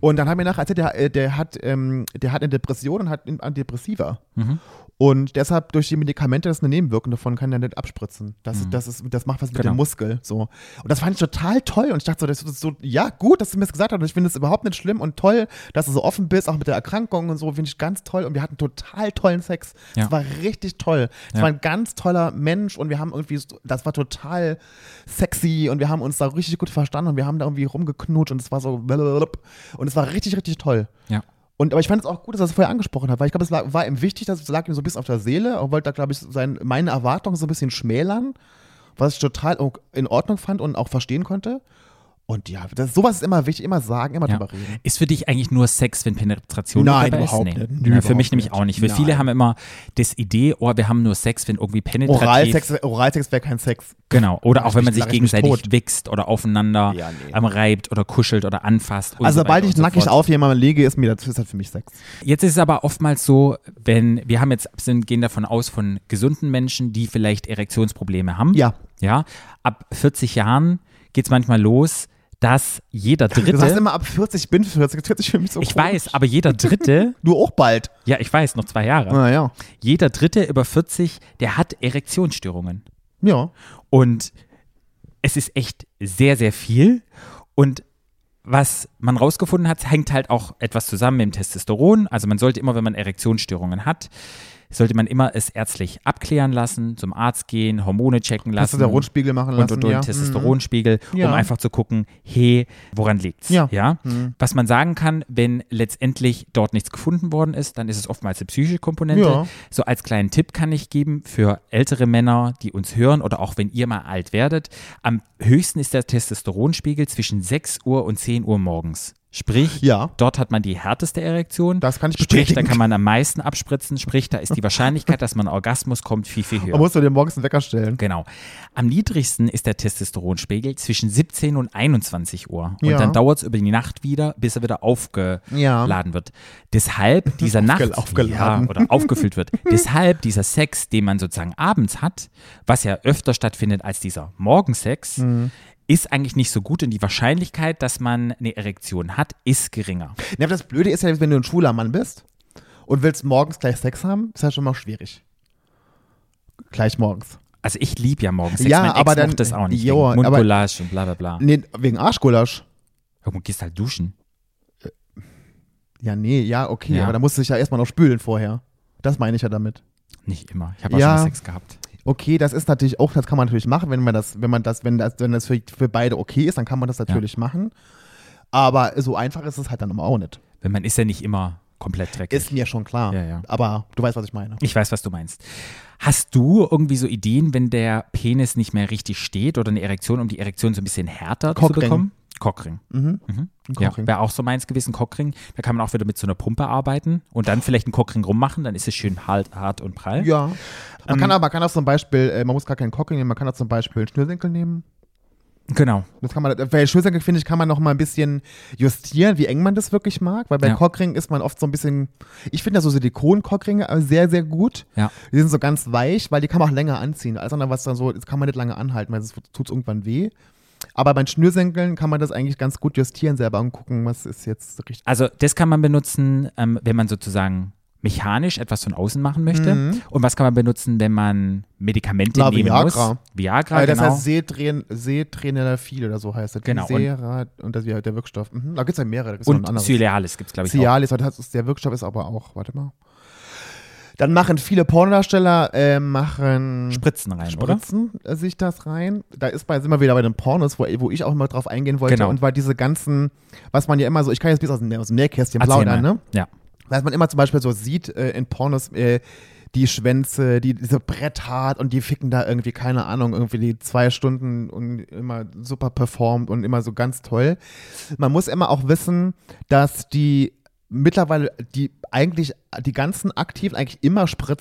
Und dann haben wir nachher erzählt, der, der, hat, ähm, der hat eine Depression und hat Antidepressiva. Mhm. Und deshalb durch die Medikamente, das ist eine Nebenwirkung davon, kann er nicht abspritzen. Das, Mhm. das, ist, das macht was mit Genau. dem Muskel. So. Und das fand ich total toll. Und ich dachte so, das ist so, ja, gut, dass du mir das gesagt hast. Und ich finde es überhaupt nicht schlimm und toll, dass du so offen bist, auch mit der Erkrankung und so, finde ich ganz toll. Und wir hatten total tollen Sex. Ja. Das war richtig toll. Das Ja. war ein ganz toller Mensch und wir haben irgendwie, das war total sexy und wir haben uns da richtig gut verstanden und wir haben da irgendwie rumgeknutscht und es war so blablabla. Und es war richtig, richtig toll. Ja. Und, aber ich fand es auch gut, dass er es vorher angesprochen hat, weil ich glaube, es war, war ihm wichtig, dass es lag ihm so ein bisschen auf der Seele und wollte da, glaube ich, sein, meine Erwartungen so ein bisschen schmälern, was ich total in Ordnung fand und auch verstehen konnte. Und ja, das, sowas ist immer wichtig, immer sagen, immer Ja. drüber reden. Ist für dich eigentlich nur Sex, wenn Penetration Nein, dabei überhaupt ist? nicht. Nö, Nö, für überhaupt mich nämlich nicht. auch nicht. Weil Nein. viele haben immer das Idee, oh, wir haben nur Sex, wenn irgendwie penetrativ. Oralsex, Oralsex wäre kein Sex. Genau. Oder Lach auch wenn ich man mich- sich lach ich mich gegenseitig tot. wächst oder aufeinander Ja, nee. ähm, reibt oder kuschelt oder anfasst. Und Also so sobald weiter ich und so nackig fort. auf jemanden lege, ist mir das ist halt für mich Sex. Jetzt ist es aber oftmals so, wenn wir haben jetzt sind, gehen davon aus von gesunden Menschen, die vielleicht Erektionsprobleme haben. Ja. Ja. Ab vierzig Jahren geht es manchmal los, dass jeder Du sagst Dritte. immer ab vierzig, ich bin vierzig, das hört sich für mich so Ich komisch. weiß, aber jeder Dritte, Du auch bald. ja, ich weiß, noch zwei Jahre. Naja. Jeder Dritte über vierzig, der hat Erektionsstörungen. Ja. Und es ist echt sehr, sehr viel. Und was man rausgefunden hat, hängt halt auch etwas zusammen mit dem Testosteron. Also man sollte immer, wenn man Erektionsstörungen hat, sollte man immer es ärztlich abklären lassen, zum Arzt gehen, Hormone checken lassen. Testosteronspiegel machen und, lassen. und, und ja. Testosteronspiegel, Ja. um einfach zu gucken, hey, woran liegt's? Ja. Ja? Mhm. Was man sagen kann, wenn letztendlich dort nichts gefunden worden ist, dann ist es oftmals eine psychische Komponente. Ja. So als kleinen Tipp kann ich geben für ältere Männer, die uns hören oder auch wenn ihr mal alt werdet, am höchsten ist der Testosteronspiegel zwischen sechs Uhr und zehn Uhr morgens. Sprich, Ja. dort hat man die härteste Erektion. Das kann ich Sprich, da bestätigen. kann man am meisten abspritzen. Sprich, da ist die Wahrscheinlichkeit, dass man Orgasmus kommt, viel, viel höher. Da musst du dir morgens einen Wecker stellen. Genau. Am niedrigsten ist der Testosteronspiegel zwischen siebzehn und einundzwanzig Uhr. Und Ja. dann dauert es über die Nacht wieder, bis er wieder aufgeladen Ja. wird. Deshalb dieser Nacht Aufge- aufgeladen. Ja, oder aufgefüllt wird. Deshalb dieser Sex, den man sozusagen abends hat, was ja öfter stattfindet als dieser Morgensex, Mhm. ist eigentlich nicht so gut und die Wahrscheinlichkeit, dass man eine Erektion hat, ist geringer. Ja, aber das Blöde ist ja, wenn du ein schwuler Mann bist und willst morgens gleich Sex haben, ist ja schon mal schwierig. Gleich morgens. Also ich liebe ja Morgensex, Ja, mein Ex aber dann- mochte das auch nicht. jo, wegen aber- Mundgulasch und bla bla bla. Nee, wegen Arschgulasch. Du gehst halt duschen. Ja, nee, ja, okay, Ja. aber da musst du dich ja erstmal noch spülen vorher. Das meine ich ja damit. Nicht immer. Ich habe auch Ja. schon mal Sex gehabt. Okay, das ist natürlich auch, das kann man natürlich machen, wenn man das, wenn man das, wenn das, wenn das für, für beide okay ist, dann kann man das natürlich machen. Aber so einfach ist es halt dann immer auch nicht. Wenn man ist ja nicht immer komplett dreckig. Ist mir schon klar. Ja, ja. Aber du weißt, was ich meine. Ich weiß, was du meinst. Hast du irgendwie so Ideen, wenn der Penis nicht mehr richtig steht oder eine Erektion, um die Erektion so ein bisschen härter zu Cockring. bekommen? Cockring. Mhm. Mhm. Ein Ja, Cockring. wäre auch so meins gewesen, Cockring. Da kann man auch wieder mit so einer Pumpe arbeiten und dann vielleicht einen Cockring rummachen, dann ist es schön hart, hart und prall. Ja. Man, Ähm, kann aber, man kann auch zum Beispiel, äh, man muss gar keinen Cockring nehmen, man kann auch zum Beispiel einen Schnürsenkel nehmen. Genau. Das kann man, bei Schnürsenkel, finde ich, kann man noch mal ein bisschen justieren, wie eng man das wirklich mag, weil bei Ja. Cockring ist man oft so ein bisschen, ich finde ja so Silikon-Cockringe sehr, sehr gut. Ja. Die sind so ganz weich, weil die kann man auch länger anziehen. Alles andere, was dann so, das kann man nicht lange anhalten, weil sonst tut es irgendwann weh. Aber bei Schnürsenkeln kann man das eigentlich ganz gut justieren selber und gucken, was ist jetzt richtig. Also das kann man benutzen, ähm, wenn man sozusagen mechanisch etwas von außen machen möchte. Mhm. Und was kann man benutzen, wenn man Medikamente Na, nehmen Viagra. muss? Viagra, Äh, das genau. heißt Seetren, Seetrenelafil oder so heißt das. Genau, und- Seera und das ist der Wirkstoff. Mhm. Da gibt es ja mehrere. Da gibt's noch ein und anderes. Cialis gibt es, glaube ich, auch. Cialis, das ist, der Wirkstoff ist aber auch, warte mal. Dann machen viele Pornodarsteller, äh, machen Spritzen rein, oder? Spritzen äh, sich das rein. Da ist bei, sind wir wieder bei den Pornos, wo, wo ich auch immer drauf eingehen wollte. Genau. Und weil diese ganzen, was man ja immer so, ich kann jetzt bis aus dem, aus dem Nähkästchen Erzähl plaudern, mal. ne? Ja. Was man immer zum Beispiel so sieht äh, in Pornos, äh, die Schwänze, die diese bretthart und die ficken da irgendwie, keine Ahnung, irgendwie die zwei Stunden und immer super performt und immer so ganz toll. Man muss immer auch wissen, dass die mittlerweile die eigentlich die ganzen Aktiven eigentlich immer spritzen,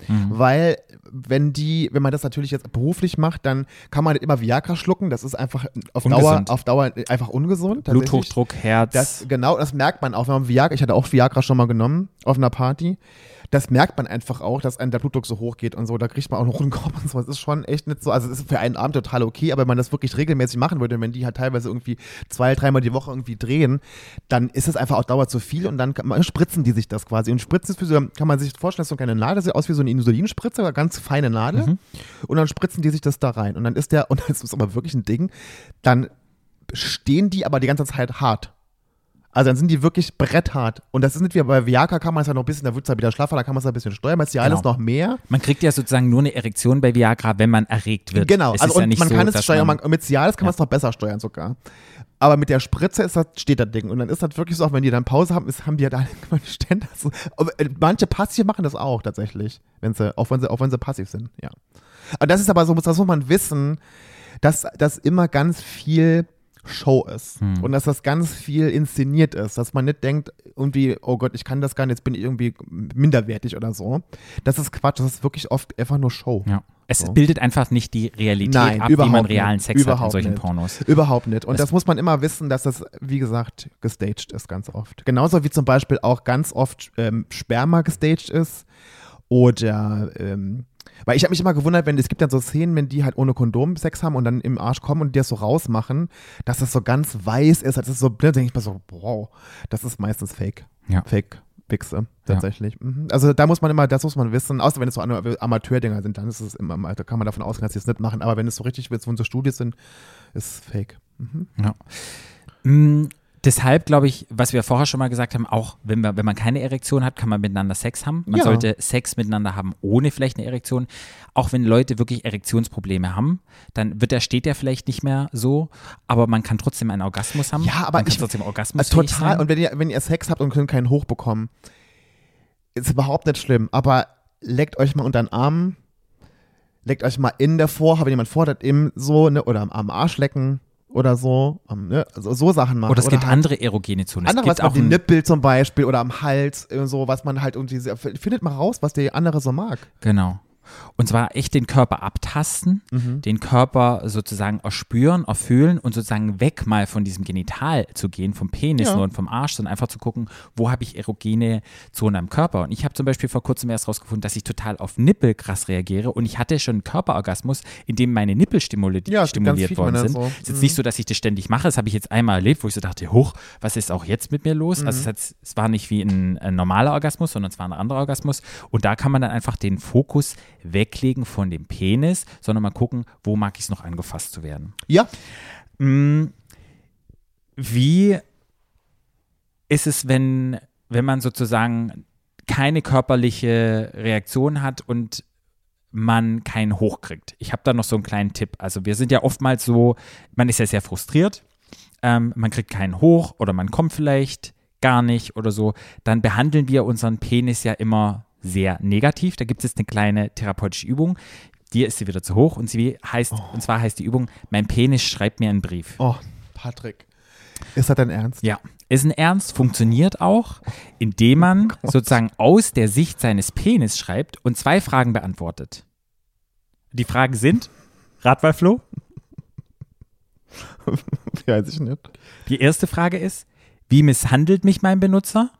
Mhm. Weil wenn die, wenn man das natürlich jetzt beruflich macht, dann kann man nicht immer Viagra schlucken. Das ist einfach auf Dauer, auf Dauer einfach ungesund. Bluthochdruck, Herz. Das, genau, das merkt man auch, wenn man Viagra, ich hatte auch Viagra schon mal genommen auf einer Party. Das merkt man einfach auch, dass einem der Blutdruck so hoch geht und so. Da kriegt man auch noch einen Kopf und so. Das ist schon echt nicht so. Also, es ist für einen Abend total okay, aber wenn man das wirklich regelmäßig machen würde, wenn die halt teilweise irgendwie zwei, dreimal die Woche irgendwie drehen, dann ist es einfach auf Dauer zu viel und dann kann, spritzen die sich das quasi. Und Spritzen ist für so, kann man sich vorstellen, so eine kleine Nadel, sieht aus wie so eine Insulinspritze, eine ganz feine Nadel. Mhm. Und dann spritzen die sich das da rein. Und dann ist der, und das ist aber wirklich ein Ding, dann stehen die aber die ganze Zeit hart. Also dann sind die wirklich bretthart. Und das ist nicht wie bei Viagra, kann man es ja noch ein bisschen, da wird es ja wieder schlaffer, da kann man es ein bisschen steuern, bei Cialis genau. noch mehr. Man kriegt ja sozusagen nur eine Erektion bei Viagra, wenn man erregt wird. Genau, es also ist und ja nicht man so, kann es steuern, man, man, mit Cialis kann ja. man es noch besser steuern sogar. Aber mit der Spritze ist das, steht das Ding. Und dann ist das wirklich so, auch wenn die dann Pause haben, ist, haben die ja da Ständer. So. Manche passiv machen das auch tatsächlich, wenn sie, auch, wenn sie, auch wenn sie passiv sind, ja. Und das ist aber so, das muss man wissen, dass das immer ganz viel Show ist hm. und dass das ganz viel inszeniert ist, dass man nicht denkt, irgendwie, oh Gott, ich kann das gar nicht, jetzt bin ich irgendwie minderwertig oder so. Das ist Quatsch, das ist wirklich oft einfach nur Show. Ja. Es so. bildet einfach nicht die Realität Nein, ab, wie man realen nicht. Sex überhaupt hat in solchen nicht. Pornos. Überhaupt nicht. Und das, das muss man immer wissen, dass das, wie gesagt, gestaged ist ganz oft. Genauso wie zum Beispiel auch ganz oft ähm, Sperma gestaged ist oder ähm, weil ich habe mich immer gewundert, wenn es gibt dann so Szenen, wenn die halt ohne Kondom Sex haben und dann im Arsch kommen und die das so rausmachen, dass das so ganz weiß ist, das ist so, da denke ich mir so, wow, das ist meistens Fake. Ja. Fake Wichse, tatsächlich. Ja. Mhm. Also da muss man immer, das muss man wissen, außer wenn es so Amateurdinger sind, dann ist es immer, da kann man davon ausgehen, dass sie es nicht machen, aber wenn es so richtig, wenn es so Studien sind, ist es Fake. Mhm. Ja. Mhm. Deshalb glaube ich, was wir vorher schon mal gesagt haben, auch wenn, wir, wenn man keine Erektion hat, kann man miteinander Sex haben. Man ja. sollte Sex miteinander haben, ohne vielleicht eine Erektion. Auch wenn Leute wirklich Erektionsprobleme haben, dann wird der, steht der vielleicht nicht mehr so, aber man kann trotzdem einen Orgasmus haben. Ja, aber man kann ich, trotzdem Orgasmus total. sein. Und wenn ihr, wenn ihr Sex habt und könnt keinen hochbekommen, ist überhaupt nicht schlimm, aber leckt euch mal unter den Arm, leckt euch mal in der Vorhaut, wenn jemand fordert, eben so, ne, oder am, am Arsch lecken. Oder so, um, ne, so, so Sachen machen. Oder es oder gibt halt andere erogene Zonen. Andere, es gibt was man auch die Nippel zum Beispiel oder am Hals, so, was man halt irgendwie, findet mal raus, was der andere so mag. Genau. Und zwar echt den Körper abtasten, mhm. den Körper sozusagen erspüren, erfühlen und sozusagen weg mal von diesem Genital zu gehen, vom Penis ja. nur und vom Arsch, sondern einfach zu gucken, wo habe ich erogene Zonen am Körper. Und ich habe zum Beispiel vor kurzem erst rausgefunden, dass ich total auf Nippel krass reagiere und ich hatte schon einen Körperorgasmus, in dem meine Nippel stimuliert, ja, stimuliert worden sind. So. Es ist jetzt mhm. nicht so, dass ich das ständig mache, das habe ich jetzt einmal erlebt, wo ich so dachte, hoch, was ist auch jetzt mit mir los? Mhm. Also es, hat, es war nicht wie ein, ein normaler Orgasmus, sondern es war ein anderer Orgasmus. Und da kann man dann einfach den Fokus weglegen von dem Penis, sondern mal gucken, wo mag ich es noch angefasst zu werden. Ja. Wie ist es, wenn, wenn man sozusagen keine körperliche Reaktion hat und man keinen Hoch kriegt? Ich habe da noch so einen kleinen Tipp. Also wir sind ja oftmals so, man ist ja sehr frustriert, ähm, man kriegt keinen Hoch oder man kommt vielleicht gar nicht oder so. Dann behandeln wir unseren Penis ja immer sehr negativ. Da gibt es jetzt eine kleine therapeutische Übung. Dir ist sie wieder zu hoch und sie heißt, oh. und zwar heißt die Übung, mein Penis schreibt mir einen Brief. Oh, Patrick. Ist das dein Ernst? Ja, ist ein Ernst, funktioniert auch, indem man oh sozusagen aus der Sicht seines Penis schreibt und zwei Fragen beantwortet. Die Fragen sind, rat mal, Flo? Weiß ich nicht. Die erste Frage ist, wie misshandelt mich mein Benutzer?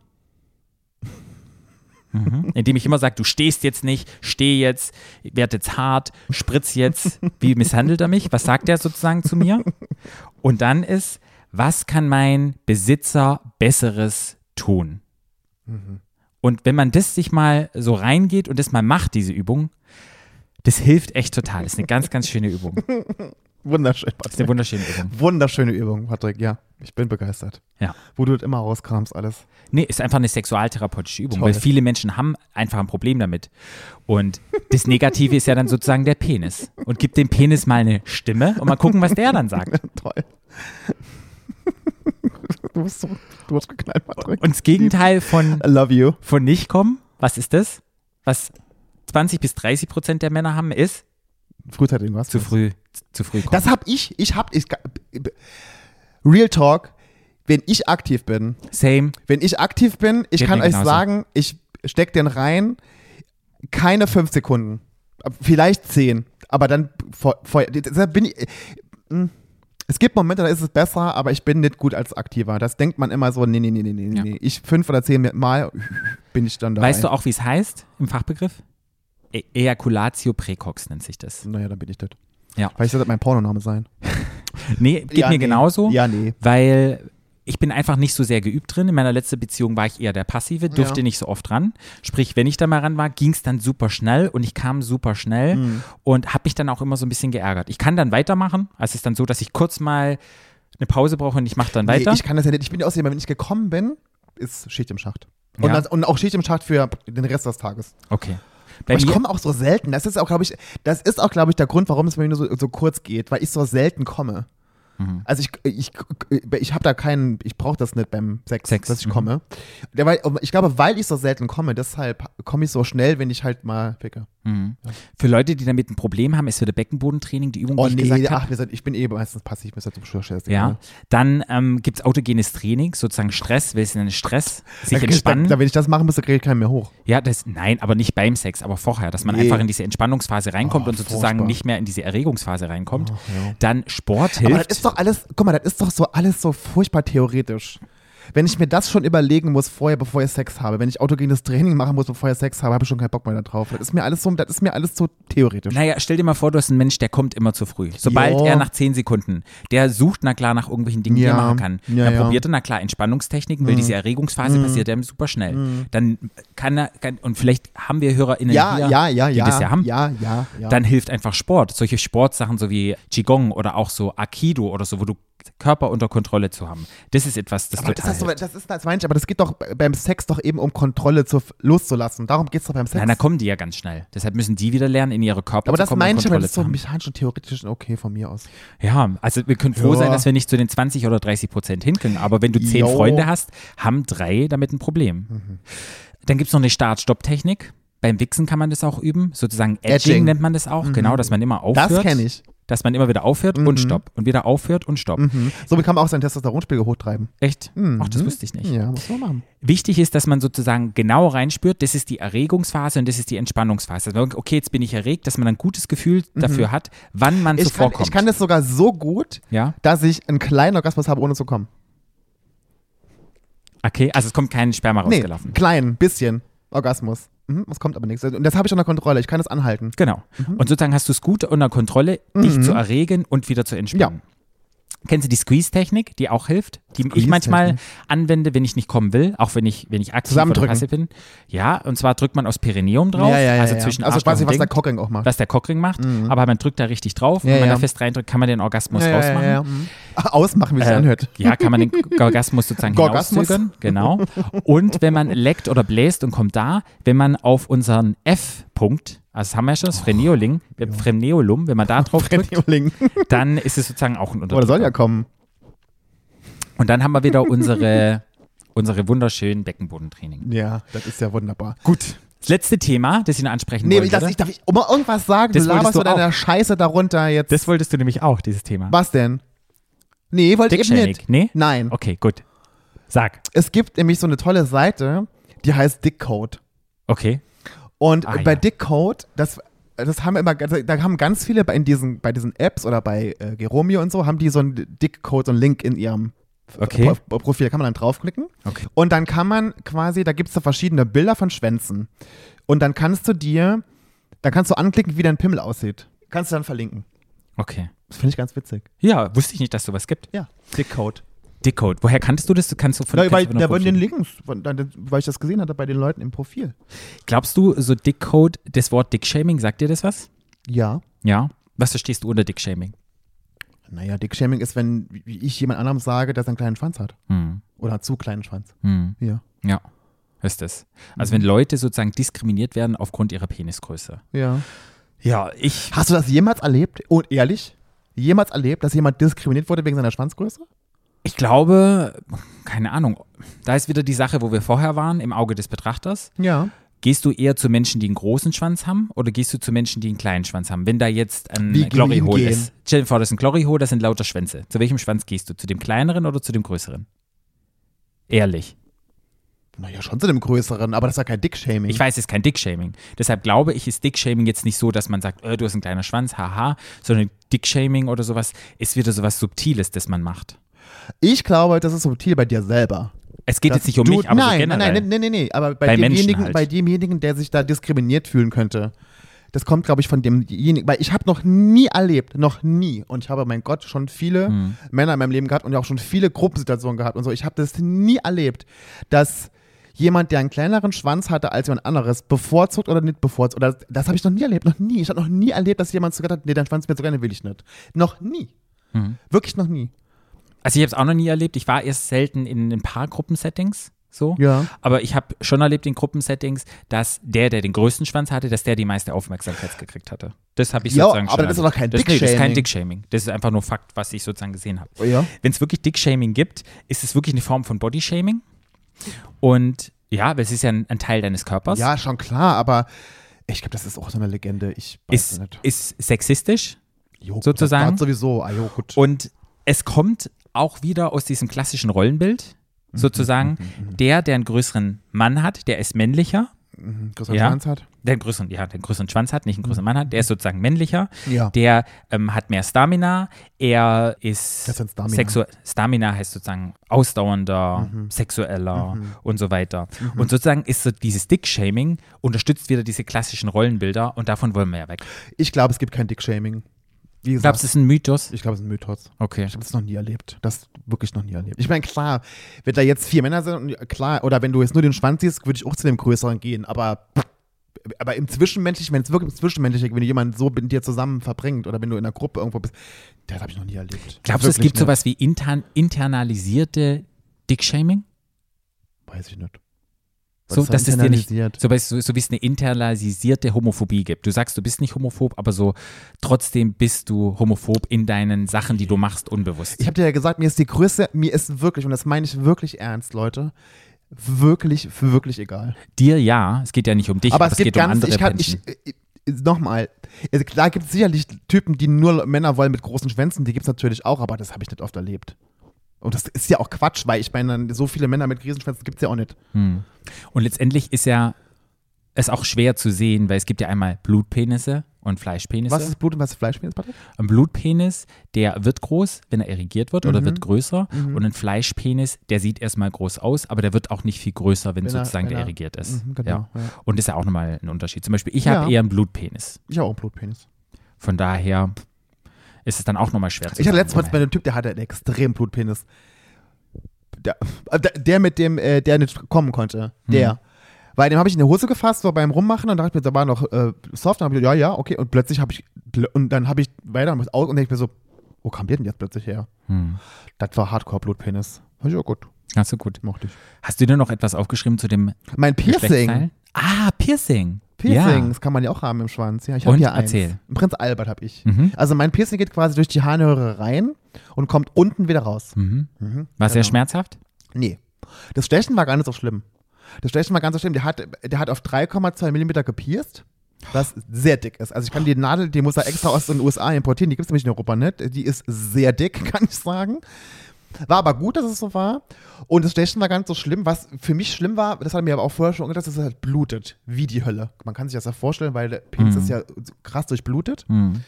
Mhm. Indem ich immer sage, du stehst jetzt nicht, steh jetzt, werd jetzt hart, spritz jetzt. Wie misshandelt er mich? Was sagt er sozusagen zu mir? Und dann ist, was kann mein Besitzer Besseres tun? Mhm. Und wenn man das sich mal so reingeht und das mal macht, diese Übung, das hilft echt total. Das ist eine ganz, ganz schöne Übung. Wunderschön, Patrick. Das ist eine wunderschöne Übung. Wunderschöne Übung, Patrick, ja. Ich bin begeistert. Ja. Wo du das immer rauskramst, alles. Nee, ist einfach eine sexualtherapeutische Übung, Toll. weil viele Menschen haben einfach ein Problem damit. Und das Negative ist ja dann sozusagen der Penis. Und gib dem Penis mal eine Stimme und mal gucken, was der dann sagt. Toll. Du bist so, du hast geknallt, Patrick. Und das Gegenteil von, I love you. von nicht kommen, was ist das? Was zwanzig bis dreißig Prozent der Männer haben, ist Frühzeitig irgendwas. Zu früh, zu früh kommen. Das hab ich, ich hab, ich, Real Talk, wenn ich aktiv bin. Same. Wenn ich aktiv bin, ich Geht kann mir euch genauso. sagen, ich steck den rein keine fünf Sekunden. Vielleicht zehn. Aber dann vor, vor, deshalb bin ich. Mh, Es gibt Momente, da ist es besser, aber ich bin nicht gut als Aktiver. Das denkt man immer so, nee, nee, nee, nee, nee, Ja. nee. Ich fünf oder zehn Mal bin ich dann dabei. Weißt du auch, wie es heißt im Fachbegriff? E- Ejaculatio precox nennt sich das. Naja, dann bin ich das. Ja. Vielleicht soll das mein Pornoname sein. Nee, geht Ja, mir nee. genauso, Ja, nee. weil ich bin einfach nicht so sehr geübt drin. In meiner letzten Beziehung war ich eher der Passive, durfte Ja. nicht so oft ran. Sprich, wenn ich da mal ran war, ging es dann super schnell und ich kam super schnell Mhm. und habe mich dann auch immer so ein bisschen geärgert. Ich kann dann weitermachen. Also es ist dann so, dass ich kurz mal eine Pause brauche und ich mache dann weiter. Nee, ich kann das ja nicht. Ich bin ja außerdem, wenn ich gekommen bin, ist Schicht im Schacht. Und, Ja. das, und auch Schicht im Schacht für den Rest des Tages. Okay. Bei Aber ich mir, komme auch so selten. Das ist auch, glaube ich, das ist auch, glaube ich, der Grund, warum es bei mir nur so, so kurz geht, weil ich so selten komme. Mhm. Also ich, ich, ich habe da keinen, ich brauche das nicht beim Sex, Sex, dass ich mhm. komme. Der, weil, ich glaube, weil ich so selten komme, deshalb komme ich so schnell, wenn ich halt mal ficke. Mhm. Für Leute, die damit ein Problem haben, ist für das Beckenbodentraining die Übung, Oh die ich nee, gesagt habe. ach, wir sind, ich bin eh meistens passiv, mir ist das so bescheuert. Ja, dann ähm, gibt es autogenes Training, sozusagen Stress, wir sind Stress, sich entspannen. Da, wenn ich das machen müsste, kriege ich keinen mehr hoch. Ja, das, nein, aber nicht beim Sex, aber vorher, dass man Nee. einfach in diese Entspannungsphase reinkommt Oh, und sozusagen furchtbar. nicht mehr in diese Erregungsphase reinkommt. Ach, ja. Dann Sport Aber hilft. das ist doch alles, guck mal, das ist doch so alles so furchtbar theoretisch. Wenn ich mir das schon überlegen muss vorher, bevor ich Sex habe, wenn ich autogenes Training machen muss, bevor ich Sex habe, habe ich schon keinen Bock mehr da drauf. Das ist mir alles so, das ist mir alles so theoretisch. Naja, stell dir mal vor, du hast einen Mensch, der kommt immer zu früh. Sobald Jo. er nach zehn Sekunden, der sucht na klar nach irgendwelchen Dingen, die Ja, er machen kann. ja, dann ja. probiert er na klar Entspannungstechniken, weil Mhm. diese Erregungsphase Mhm. passiert ja super schnell. Mhm. Dann kann er, kann, und vielleicht haben wir HörerInnen Ja, hier, ja, ja, die ja. das ja haben. Ja, ja, ja. Dann hilft einfach Sport. Solche Sportsachen so wie Qigong oder auch so Aikido oder so, wo du Körper unter Kontrolle zu haben. Das ist etwas, das aber das, total ist so, hilft. das ist das meine ich, aber das geht doch beim Sex doch eben um Kontrolle zu, loszulassen. Darum geht es doch beim Sex. Nein, da kommen die ja ganz schnell. Deshalb müssen die wieder lernen, in ihre Körper aber zu das kommen meine und ich, aber Kontrolle das ist zu so haben. mechanisch und theoretisch okay von mir aus. Ja, also wir können froh Ja. sein, dass wir nicht zu den zwanzig oder dreißig Prozent hinkommen. Aber wenn du zehn Jo. Freunde hast, haben drei damit ein Problem. Mhm. Dann gibt es noch eine Start-Stopp-Technik. Beim Wichsen kann man das auch üben. Sozusagen Edging, Edging. nennt man das auch. Mhm. Genau, dass man immer aufhört. Das kenne ich. Dass man immer wieder aufhört Mhm. und Stopp. Und wieder aufhört und Stopp. Mhm. So kann man auch seinen Testosteronspiegel hochtreiben. Echt? Mhm. Ach, das wusste ich nicht. Ja, muss man machen. Wichtig ist, dass man sozusagen genau reinspürt, das ist die Erregungsphase und das ist die Entspannungsphase. Also, okay, jetzt bin ich erregt, dass man ein gutes Gefühl dafür hat, wann man Ich kann, zuvorkommt. ich kann das sogar so gut, ja? dass ich einen kleinen Orgasmus habe, ohne zu kommen. Okay, also es kommt kein Sperma Nee, rausgelaufen. klein, bisschen Orgasmus. Mhm, es kommt aber nichts. Und das habe ich unter Kontrolle. Ich kann das anhalten. Genau. Und sozusagen hast du es gut unter Kontrolle, dich Mhm. zu erregen und wieder zu entspannen. Kennst du die Squeeze-Technik, die auch hilft? Die ich manchmal Squeeze-Technik. anwende, wenn ich nicht kommen will, auch wenn ich, wenn ich aktiv oder Zusammendrücken. passiv bin. Ja, und zwar drückt man aus Perineum drauf, ja, ja, ja, also ja. zwischen Also Arschloch quasi, und was Ding, der Cockring auch macht. was der Cockring macht, Mhm. aber man drückt da richtig drauf. Ja, wenn man ja. da fest reindrückt, kann man den Orgasmus ja, ja, rausmachen. ja, ja. Mhm. Ach, ausmachen, wie es Äh, anhört. Ja, kann man den Orgasmus sozusagen Gorgasmus. hinauszögern. Genau. Und wenn man leckt oder bläst und kommt da, wenn man auf unseren F-Punkt, also das haben wir schon, das Phreneoling, äh, Phreneolum, wenn man da drauf drückt, Frenioling. dann ist es sozusagen auch ein Aber das soll ja Unterdrücker. kommen. Und dann haben wir wieder unsere, unsere wunderschönen Beckenbodentraining. Ja, das ist ja wunderbar. Gut. Das letzte Thema, das ich noch ansprechen Nee, wollte. ich, darf, ich, darf ich mal irgendwas sagen? Das du laberst wolltest mit du deiner Scheiße darunter jetzt. das wolltest du nämlich auch, dieses Thema. Was denn? Nee, wollte ich eben Dickshaming. nicht. Nee? Nein. Okay, gut. Sag. Es gibt nämlich so eine tolle Seite, die heißt Dickcode. Okay. Und Ah, bei ja. Dickcode, das, das haben immer, da haben ganz viele bei, in diesen, bei diesen Apps oder bei äh, Geromeo und so, haben die so einen Dickcode, so einen Link in ihrem Okay. Pro- Profil. Da kann man dann draufklicken. Okay. Und dann kann man quasi, da gibt es so verschiedene Bilder von Schwänzen. Und dann kannst du dir, dann kannst du anklicken, wie dein Pimmel aussieht. Kannst du dann verlinken. Okay. Das finde ich ganz witzig. Ja, wusste ich nicht, dass sowas gibt. Ja, Dickcode. Dickcode. Woher kanntest du das? Du kannst du von Ja, weil, kannst du von da der waren den Profil- Links, von, da- weil ich das gesehen hatte bei den Leuten im Profil. Glaubst du, so Dickcode, das Wort Dickshaming, sagt dir das was? Ja. Ja. Was verstehst du unter Dickshaming? Naja, Dickshaming ist, wenn wie ich jemand anderem sage, dass er einen kleinen Schwanz hat. Hm. Oder einen zu kleinen Schwanz. Hm. Ja. Ja. Ist das. Also Mhm. wenn Leute sozusagen diskriminiert werden aufgrund ihrer Penisgröße. Ja. Ja, ich. Hast du das jemals erlebt? Und ehrlich? Jemals erlebt, dass jemand diskriminiert wurde wegen seiner Schwanzgröße? Ich glaube, keine Ahnung, da ist wieder die Sache, wo wir vorher waren, im Auge des Betrachters. Ja. Gehst du eher zu Menschen, die einen großen Schwanz haben oder gehst du zu Menschen, die einen kleinen Schwanz haben? Wenn da jetzt ein Wie Glory gehen Hole gehen? ist. Stell dir vor, das ist ein Glory Hole, das sind lauter Schwänze. Zu welchem Schwanz gehst du? Zu dem kleineren oder zu dem größeren? Ehrlich. Naja, schon zu dem Größeren, aber das ist ja kein Dick-Shaming. Ich weiß, es ist kein Dick-Shaming. Deshalb glaube ich, ist Dick-Shaming jetzt nicht so, dass man sagt, äh, du hast einen kleinen Schwanz, haha, sondern Dick-Shaming oder sowas ist wieder sowas Subtiles, das man macht. Ich glaube, das ist subtil bei dir selber. Es geht Dass jetzt nicht um du, mich, aber nein, so generell. Nein, nein, nein, nein, aber bei, Bei Menschen demjenigen, halt. bei demjenigen, der sich da diskriminiert fühlen könnte. Das kommt, glaube ich, von demjenigen, weil ich habe noch nie erlebt, noch nie, und ich habe, mein Gott, schon viele Hm. Männer in meinem Leben gehabt und auch schon viele Gruppensituationen gehabt und so. Ich habe das nie erlebt, dass jemand, der einen kleineren Schwanz hatte als jemand anderes, bevorzugt oder nicht bevorzugt. Oder das habe ich noch nie erlebt, noch nie. Ich habe noch nie erlebt, dass jemand gesagt hat, nee, dein Schwanz mir so gerne will ich nicht. Noch nie. Mhm. Wirklich noch nie. Also ich habe es auch noch nie erlebt. Ich war erst selten in ein paar Gruppensettings. So. Ja. Aber ich habe schon erlebt in Gruppensettings, dass der, der den größten Schwanz hatte, dass der die meiste Aufmerksamkeit gekriegt hatte. Das habe ich Ja, sozusagen aber schon das ist erlebt. doch kein das, nee, das ist kein Dick-Shaming. Dick-Shaming. Das ist einfach nur Fakt, was ich sozusagen gesehen habe. Ja. Wenn es wirklich Dick-Shaming gibt, ist es wirklich eine Form von Body-Shaming. Und ja, weil es ist ja ein, ein Teil deines Körpers. Ja, schon klar, aber ich glaube, das ist auch so eine Legende. Ich weiß ist, nicht. ist sexistisch. Jo, gut, sozusagen. Das sowieso. Ah, jo, gut. Und es kommt auch wieder aus diesem klassischen Rollenbild, sozusagen. Der, der einen größeren Mann hat, der ist männlicher. Mhm, größeren Ja. Schwanz hat. Der einen größeren, ja, der einen größeren Schwanz hat, nicht einen größeren Mann hat, der ist sozusagen männlicher. Ja. Der ähm, hat mehr Stamina. Er ist Das ist Stamina. sexu- Stamina heißt sozusagen ausdauernder, sexueller und so weiter. Und sozusagen ist so dieses Dick-Shaming unterstützt wieder diese klassischen Rollenbilder und davon wollen wir ja weg. Ich glaube, es gibt kein Dick-Shaming. Wie gesagt, Glaubst du, es ist ein Mythos? ich glaube, es ist ein Mythos. Okay. Ich habe es noch nie erlebt. Das wirklich noch nie erlebt. Ich meine, klar, wenn da jetzt vier Männer sind, und klar, oder wenn du jetzt nur den Schwanz siehst, würde ich auch zu dem Größeren gehen. Aber, aber im Zwischenmenschlichen, wenn es wirklich im Zwischenmenschlichen, wenn jemand so mit dir zusammen verbringt oder wenn du in einer Gruppe irgendwo bist, das habe ich noch nie erlebt. Glaubst du, es Wirklich gibt sowas wie intern, internalisierte Dick-Shaming? nicht. Weiß ich nicht. So, Was ist dass es dir nicht, internalisiert? so, weißt du, so wie es eine internalisierte Homophobie gibt. Du sagst, du bist nicht homophob, aber so trotzdem bist du homophob in deinen Sachen, die du machst, unbewusst. Ich habe dir ja gesagt, mir ist die Größe, mir ist wirklich, und das meine ich wirklich ernst, Leute, wirklich, wirklich egal. Dir ja, es geht ja nicht um dich, Aber aber, es gibt geht um ganz, andere ich kann, Menschen. ich, ich nochmal, also klar gibt es sicherlich Typen, die nur Männer wollen mit großen Schwänzen, die gibt es natürlich auch, aber das habe ich nicht oft erlebt. Und das ist ja auch Quatsch, weil ich meine, so viele Männer mit Riesenschwänzen gibt es ja auch nicht. Hm. Und letztendlich ist ja es auch schwer zu sehen, weil es gibt ja einmal Blutpenisse und Fleischpenisse. Was ist Blut und was ist Fleischpenis, Patrick? Ein Blutpenis, der wird groß, wenn er irrigiert wird oder Mhm. wird größer. Mhm. Und ein Fleischpenis, der sieht erstmal groß aus, aber der wird auch nicht viel größer, wenn, Wenn er- sozusagen wenn der er- irrigiert ist. Mhm, genau, ja. ja. Und das ist ja auch nochmal ein Unterschied. Zum Beispiel, ich Ja. habe eher einen Blutpenis. Ich habe auch einen Blutpenis. Von daher ist es dann auch nochmal schwer zu Ich hatte sagen, letztens mal einen Typ, der hatte einen extremen Blutpenis. Der, äh, der, der mit dem, äh, der nicht kommen konnte. Der. Weil dem habe ich in die Hose gefasst, so beim Rummachen, und dachte ich mir, da war noch äh, soft, und dann habe ich gesagt, ja, ja, okay, und plötzlich habe ich, und dann habe ich weiter mit Augen und denke ich mir so, wo kam der denn jetzt plötzlich her? Hm. Das war Hardcore-Blutpenis. Ja, gut, Hast du gut. mochte ich. Hast du dir noch etwas aufgeschrieben zu dem Mein Piercing. Geschlechtsteil? Ah, Piercing. Piercing, Ja. das kann man ja auch haben im Schwanz. Ja, ich habe Und? hier eins. Erzähl. Ein Prinz Albert habe ich. Mhm. Also mein Piercing geht quasi durch die Harnröhre rein und kommt unten wieder raus. Mhm. Mhm, War sehr genau. schmerzhaft? Nee. Das Stechen war gar nicht so schlimm. Das Stechen war ganz so schlimm. Der hat, der hat auf drei Komma zwei Millimeter gepierst, was sehr dick ist. Also ich kann die Nadel, die muss er extra aus den U S A importieren, die gibt es nämlich in Europa nicht. Die ist sehr dick, kann ich sagen. War aber gut, dass es so war. Und das Stechen war ganz so schlimm. Was für mich schlimm war, das hat mir aber auch vorher schon gedacht, dass es halt blutet. Wie die Hölle. Man kann sich das ja vorstellen, weil der Penis Mhm. ist ja krass durchblutet. Hm.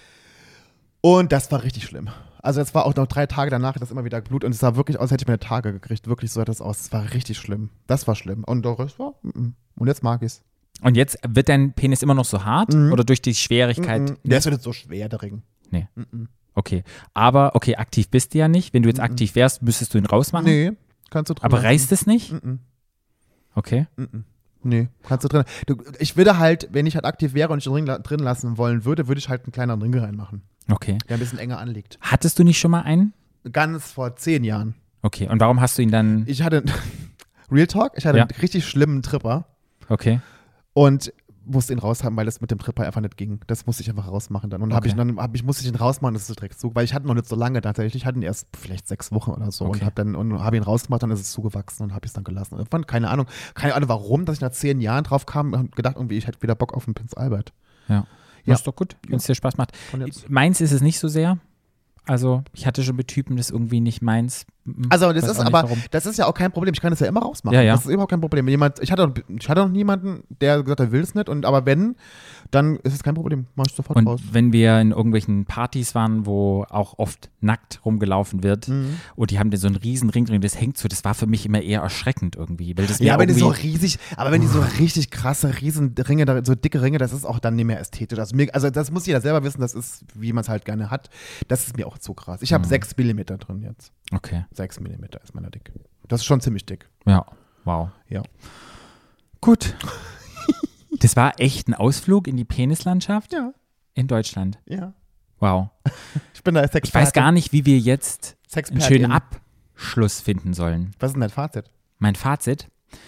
Und das war richtig schlimm. Also es war auch noch drei Tage danach, das immer wieder Blut, und es sah wirklich aus, als hätte ich mir eine Tage gekriegt. Wirklich so sah das aus. Es war richtig schlimm. Das war schlimm. Und der Rest war, mm-mm. Und jetzt mag ich's. Und jetzt wird dein Penis immer noch so hart Mhm. oder durch die Schwierigkeit? Mm-mm. Der ist ja nicht so schwer, der Ring. Nee. Mm-mm. Okay. Aber, okay, aktiv bist du ja nicht. Wenn du jetzt Mhm. aktiv wärst, müsstest du ihn rausmachen. Nee, kannst du drin Aber lassen. reißt es nicht? Mm-mm. Okay. Mm-mm. Nee, kannst du drin. Du, ich würde halt, wenn ich halt aktiv wäre und ich den Ring la- drin lassen wollen würde, würde ich halt einen kleineren Ring reinmachen, Okay. der ein bisschen enger anliegt. Hattest du nicht schon mal einen? Ganz vor zehn Jahren. Okay. Und warum hast du ihn dann? Ich hatte, Real Talk, ich hatte Ja. einen richtig schlimmen Tripper Okay. und musste ihn raushaben, weil das mit dem Tripper einfach nicht ging. Das musste ich einfach rausmachen dann. Und hab Okay. ich, dann hab ich, musste ich ihn rausmachen, das ist so direkt zu, weil ich hatte noch nicht so lange tatsächlich. Ich hatte ihn erst vielleicht sechs Wochen oder so, Okay. und habe dann und habe ihn rausgemacht, dann ist es zugewachsen und habe es dann gelassen. Und fand keine Ahnung, keine Ahnung, warum, dass ich nach zehn Jahren drauf kam und gedacht, irgendwie, ich hätte wieder Bock auf einen Prinz Albert. Ja. Ja. Das ist doch gut, wenn es dir Spaß macht. Und jetzt, Meins ist es nicht so sehr. Also, ich hatte schon mit Typen, das ist irgendwie nicht meins. Also das Weiß ist auch nicht, aber, warum. das ist ja auch kein Problem. Ich kann das ja immer rausmachen. Ja, ja. Das ist überhaupt kein Problem. Wenn Jemand, ich hatte, ich hatte noch niemanden, der gesagt hat, er will es nicht. Und aber wenn, dann ist es kein Problem. Mach ich sofort Und raus. wenn wir in irgendwelchen Partys waren, wo auch oft nackt rumgelaufen wird Mhm. und die haben so einen riesen Ring drin, das hängt so, das war für mich immer eher erschreckend irgendwie. Weil das Ja, mir wenn die so irgendwie- riesig, aber wenn die so richtig krasse Riesenringe, da- so dicke Ringe, das ist auch dann nicht mehr ästhetisch. Also, mir, also das muss jeder selber wissen, das ist, wie man es halt gerne hat. Das ist mir auch zu krass. Ich habe Mhm. sechs Millimeter drin jetzt. Okay, Sechs Millimeter ist meiner dick. Das ist schon ziemlich dick. ja, wow. Ja. Gut. Das war echt ein Ausflug in die Penislandschaft Ja, in Deutschland. ja. Wow. Ich bin da Sexperte. Ich weiß gar nicht, wie wir jetzt einen Sexpertin. schönen Abschluss finden sollen. Was ist denn dein Fazit? Mein Fazit.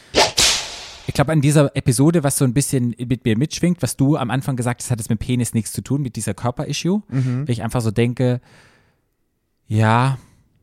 Ich glaube, an dieser Episode, was so ein bisschen mit mir mitschwingt, was du am Anfang gesagt hast, hat es mit Penis nichts zu tun, mit dieser Körperissue. Mhm. Weil ich einfach so denke, ja,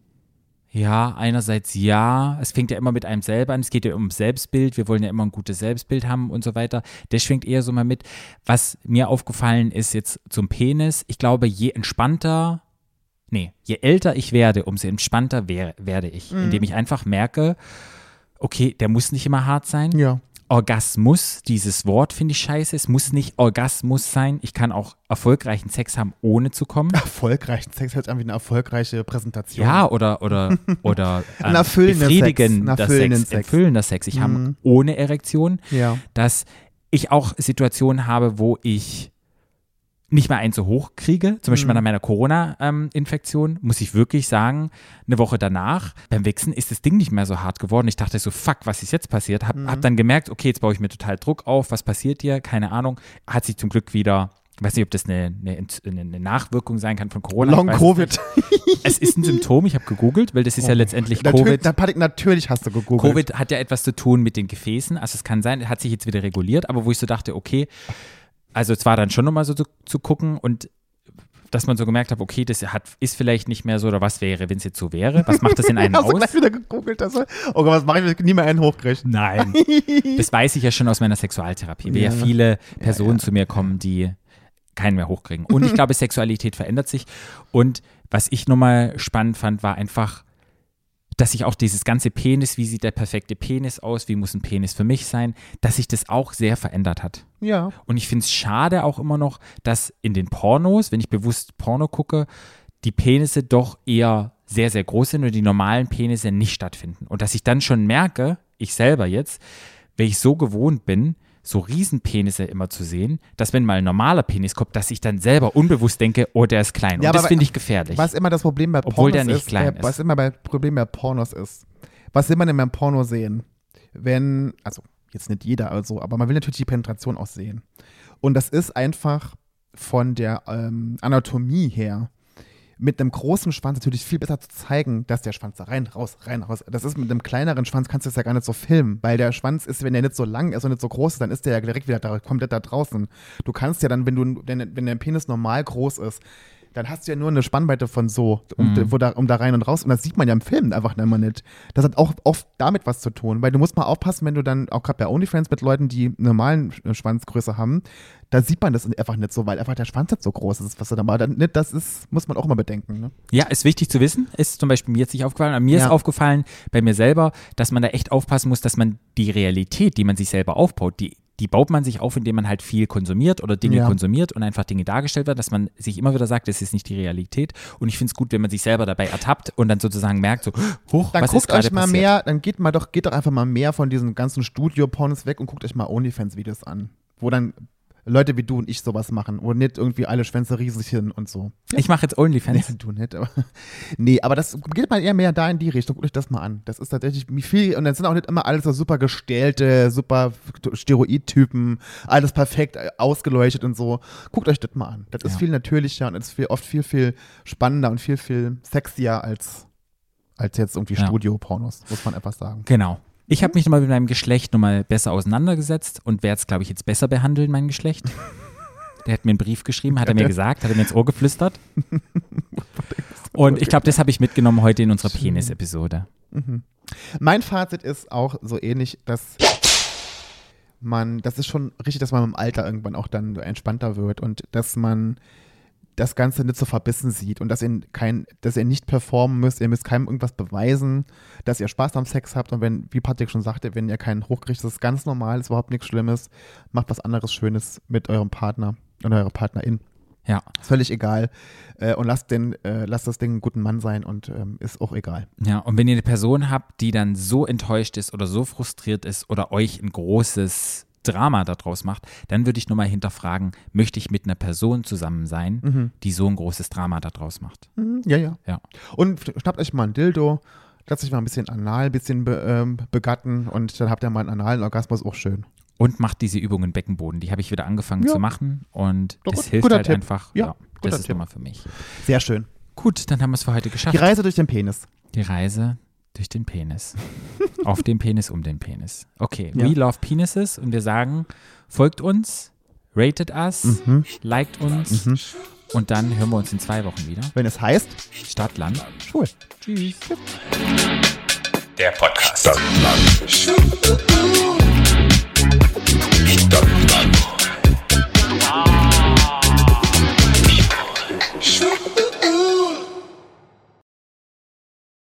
ja, einerseits ja, es fängt ja immer mit einem selber an, es geht ja um Selbstbild, wir wollen ja immer ein gutes Selbstbild haben und so weiter. Das schwingt eher so mal mit. Was mir aufgefallen ist jetzt zum Penis, ich glaube, je entspannter, nee, je älter ich werde, umso entspannter wer, werde ich, Mhm. indem ich einfach merke, okay, der muss nicht immer hart sein. Ja. Orgasmus, dieses Wort finde ich scheiße. Es muss nicht Orgasmus sein. Ich kann auch erfolgreichen Sex haben, ohne zu kommen. Erfolgreichen Sex hört sich an wie eine erfolgreiche Präsentation. Ja, oder, oder, oder Ein erfüllender Sex. befriedigender Ein erfüllenden Sex, Sex. erfüllender Sex. Ich Mhm. habe ohne Erektion, Ja. dass ich auch Situationen habe, wo ich nicht mal einen so hoch kriege. Zum Beispiel Mhm. nach meiner Corona-Infektion, muss ich wirklich sagen, eine Woche danach, beim Wichsen ist das Ding nicht mehr so hart geworden. Ich dachte so, fuck, was ist jetzt passiert? Hab, Mhm. hab dann gemerkt, okay, jetzt baue ich mir total Druck auf. Was passiert hier? Keine Ahnung. Hat sich zum Glück wieder, ich weiß nicht, ob das eine, eine, eine Nachwirkung sein kann von Corona. Long ich weiß Covid. es nicht. Es ist ein Symptom, ich habe gegoogelt, weil das ist ja letztendlich Natürlich, Covid. na, Patrick, natürlich hast du gegoogelt. Covid hat ja etwas zu tun mit den Gefäßen. Also es kann sein, hat sich jetzt wieder reguliert, aber wo ich so dachte, okay, also es war dann schon nochmal so zu, zu gucken und dass man so gemerkt hat, okay, das hat, ist vielleicht nicht mehr so, oder was wäre, wenn es jetzt so wäre? Was macht das in einem Hast du aus? gleich wieder gegoogelt? Dass du, oh Gott, was mache ich, wenn ich nie mehr einen hochkriege? Nein, das weiß ich ja schon aus meiner Sexualtherapie, weil ja, Ja. viele Personen ja. zu mir kommen, die keinen mehr hochkriegen. Und ich glaube, Sexualität verändert sich. Und was ich nochmal spannend fand, war einfach, dass sich auch dieses ganze Penis, wie sieht der perfekte Penis aus, wie muss ein Penis für mich sein, dass sich das auch sehr verändert hat. Ja. Und ich finde es schade auch immer noch, dass in den Pornos, wenn ich bewusst Porno gucke, die Penisse doch eher sehr, sehr groß sind und die normalen Penisse nicht stattfinden. Und dass ich dann schon merke, ich selber jetzt, wenn ich so gewohnt bin, so Riesenpenisse immer zu sehen, dass wenn mal ein normaler Penis kommt, dass ich dann selber unbewusst denke, oh, der ist klein. Und Ja, das aber finde ich gefährlich. Was immer das Problem bei Obwohl Pornos der nicht ist, klein äh, ist. was immer bei Problem bei Pornos ist, was will man denn beim Porno sehen? Wenn, also jetzt nicht jeder also, aber man will natürlich die Penetration auch sehen. Und das ist einfach von der ähm, Anatomie her mit einem großen Schwanz natürlich viel besser zu zeigen, dass der Schwanz da rein, raus, rein, raus. Das ist mit einem kleineren Schwanz, kannst du das ja gar nicht so filmen, weil der Schwanz ist, wenn der nicht so lang ist und nicht so groß ist, dann ist der ja direkt wieder da, komplett da draußen. Du kannst ja dann, wenn du, wenn, wenn der Penis normal groß ist, dann hast du ja nur eine Spannweite von so, um, Mhm. wo da, um da rein und raus. Und das sieht man ja im Film einfach immer nicht. Das hat auch oft damit was zu tun, weil du musst mal aufpassen, wenn du dann, auch gerade bei OnlyFans mit Leuten, die normalen Schwanzgröße haben, da sieht man das einfach nicht so, weil einfach der Schwanz nicht so groß ist, was du da mal, nicht, das ist, muss man auch mal bedenken. Ne? Ja, ist wichtig zu wissen. Ist zum Beispiel mir jetzt nicht aufgefallen, aber mir Ja. ist aufgefallen bei mir selber, dass man da echt aufpassen muss, dass man die Realität, die man sich selber aufbaut, die, die baut man sich auf, indem man halt viel konsumiert oder Dinge Ja. konsumiert und einfach Dinge dargestellt werden, dass man sich immer wieder sagt, das ist nicht die Realität. Und ich finde es gut, wenn man sich selber dabei ertappt und dann sozusagen merkt, so, huch, Dann was ist guckt gerade euch mal passiert? mehr, dann geht mal doch, geht doch einfach mal mehr von diesen ganzen Studio-Pornos weg und guckt euch mal OnlyFans-Videos an, wo dann Leute wie du und ich sowas machen und nicht irgendwie alle Schwänze riesig hin und so. Ich mache jetzt OnlyFans. Nee, du nicht, aber nee, aber das geht mal eher mehr da in die Richtung. Guckt euch das mal an. Das ist tatsächlich viel und dann sind auch nicht immer alles so super gestählte, super Steroidtypen, alles perfekt ausgeleuchtet und so. Guckt euch das mal an. Das ist Ja. viel natürlicher und ist viel, oft viel, viel spannender und viel, viel sexier als, als jetzt irgendwie Ja. Studio-Pornos, muss man einfach sagen. Genau. Ich habe mich nochmal mit meinem Geschlecht nochmal besser auseinandergesetzt und werde es, glaube ich, jetzt besser behandeln, mein Geschlecht. Der hat mir einen Brief geschrieben, hat er mir gesagt, hat er mir ins Ohr geflüstert. Und ich glaube, das habe ich mitgenommen heute in unserer Penis-Episode. Mhm. Mein Fazit ist auch so ähnlich, dass man, das ist schon richtig, dass man im Alter irgendwann auch dann entspannter wird und dass man das Ganze nicht so verbissen sieht und dass ihr, kein, dass ihr nicht performen müsst, ihr müsst keinem irgendwas beweisen, dass ihr Spaß am Sex habt und wenn, wie Patrick schon sagte, wenn ihr keinen hochkriegt, das ist ganz normal, ist überhaupt nichts Schlimmes, macht was anderes Schönes mit eurem Partner und eurer Partnerin. Ja. Ist völlig egal äh, und lasst, den, äh, lasst das Ding einen guten Mann sein und ähm, ist auch egal. Ja, und wenn ihr eine Person habt, die dann so enttäuscht ist oder so frustriert ist oder euch ein großes Drama daraus macht, dann würde ich nur mal hinterfragen, möchte ich mit einer Person zusammen sein, Mhm. die so ein großes Drama daraus macht. Mhm, ja, ja, Ja. Und schnappt euch mal ein Dildo, lasst euch mal ein bisschen anal, ein bisschen be, ähm, begatten und dann habt ihr mal einen analen Orgasmus, auch schön. Und macht diese Übung im Beckenboden. Die habe ich wieder angefangen Ja. zu machen und Doch, das gut- hilft guter halt Tipp. einfach. Ja, Ja, guter das ist Tipp. nochmal für mich. Sehr schön. Gut, dann haben wir es für heute geschafft. Die Reise durch den Penis. Die Reise durch den Penis. Auf den Penis, um den Penis. Okay, Ja. we love penises und wir sagen, folgt uns, ratet us, Mhm. liked uns Mhm. und dann hören wir uns in zwei Wochen wieder. Wenn es heißt, Stadt, Land. cool. Tschüss. Der Podcast. Stadtland. Stadtland.